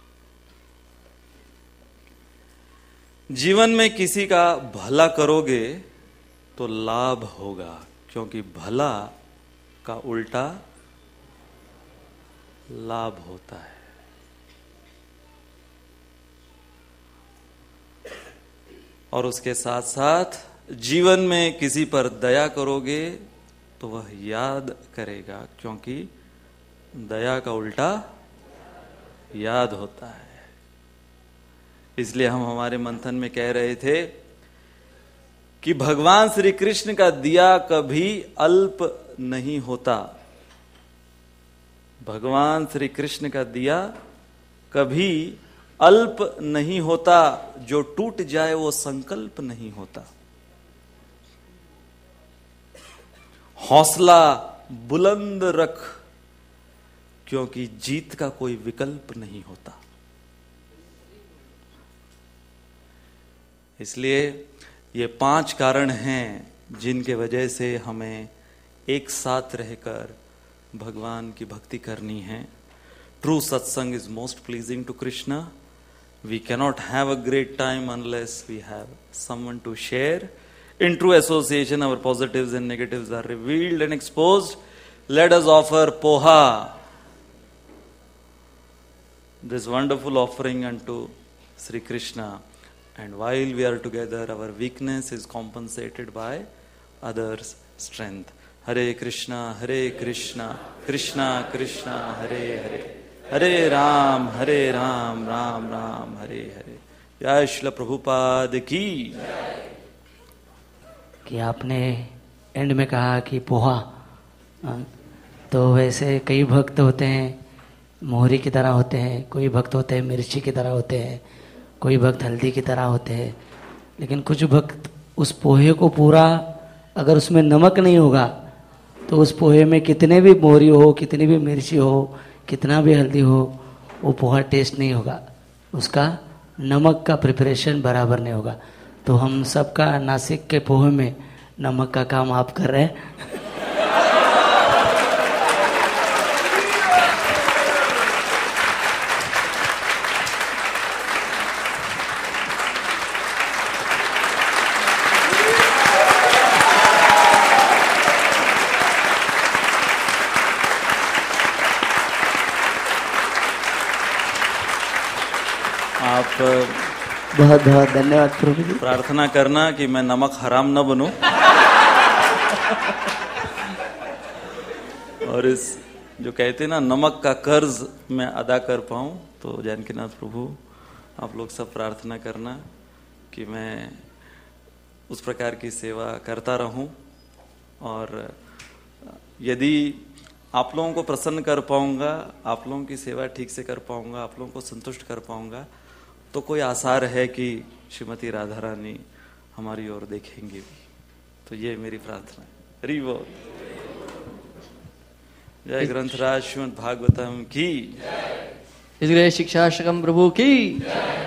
जीवन में किसी का भला करोगे तो लाभ होगा, क्योंकि भला का उल्टा लाभ होता है। और उसके साथ साथ जीवन में किसी पर दया करोगे तो वह याद करेगा, क्योंकि दया का उल्टा याद होता है। इसलिए हम हमारे मंथन में कह रहे थे कि भगवान श्री कृष्ण का दिया कभी अल्प नहीं होता। भगवान श्री कृष्ण का दिया कभी अल्प नहीं होता, जो टूट जाए वो संकल्प नहीं होता। हौसला बुलंद रख, क्योंकि जीत का कोई विकल्प नहीं होता। इसलिए ये पांच कारण हैं जिनके वजह से हमें एक साथ रहकर भगवान की भक्ति करनी है। True satsang is most pleasing to Krishna. We cannot have a great time unless we have someone to share. In true association, our positives and negatives are revealed and exposed. Let us offer poha, this wonderful offering unto Sri Krishna. And while we are together, our weakness is compensated by others' strength. Hare Krishna, Hare Krishna, Krishna Krishna, Hare Hare, Hare Ram, Hare Ram, Ram Ram, Hare Hare. Jai Shri Prabhupada ki. कि आपने and में कहा कि पोहा, तो वैसे कई भक्त होते हैं मोहरी की तरह होते हैं, कोई भक्त होते हैं मिर्ची की तरह होते हैं, कोई भक्त हल्दी की तरह होते हैं, लेकिन कुछ भक्त उस पोहे को पूरा, अगर उसमें नमक नहीं होगा तो उस पोहे में कितने भी मोहरी हो, कितनी भी मिर्ची हो, कितना भी हल्दी हो, वो पोहा टेस्ट नहीं होगा, उसका नमक का प्रिपरेशन बराबर नहीं होगा। तो हम सबका नासिक के पोहे में नमक का काम आप कर रहे हैं। आप बहुत बहुत धन्यवाद प्रभु जी। प्रार्थना करना कि मैं नमक हराम न बनूं और इस जो कहते ना नमक का कर्ज मैं अदा कर पाऊं। तो जानकीनाथ प्रभु आप लोग सब प्रार्थना करना कि मैं उस प्रकार की सेवा करता रहूं, और यदि आप लोगों को प्रसन्न कर पाऊंगा, आप लोगों की सेवा ठीक से कर पाऊंगा, आप लोगों को संतुष्ट कर पाऊंगा, तो कोई आसार है कि श्रीमती राधा रानी हमारी ओर देखेंगी भी। तो ये मेरी प्रार्थना है। हरि बोल। जय ग्रंथराज श्रीमद् भागवतम की। इस ग्रह शिक्षाश्रम प्रभु की।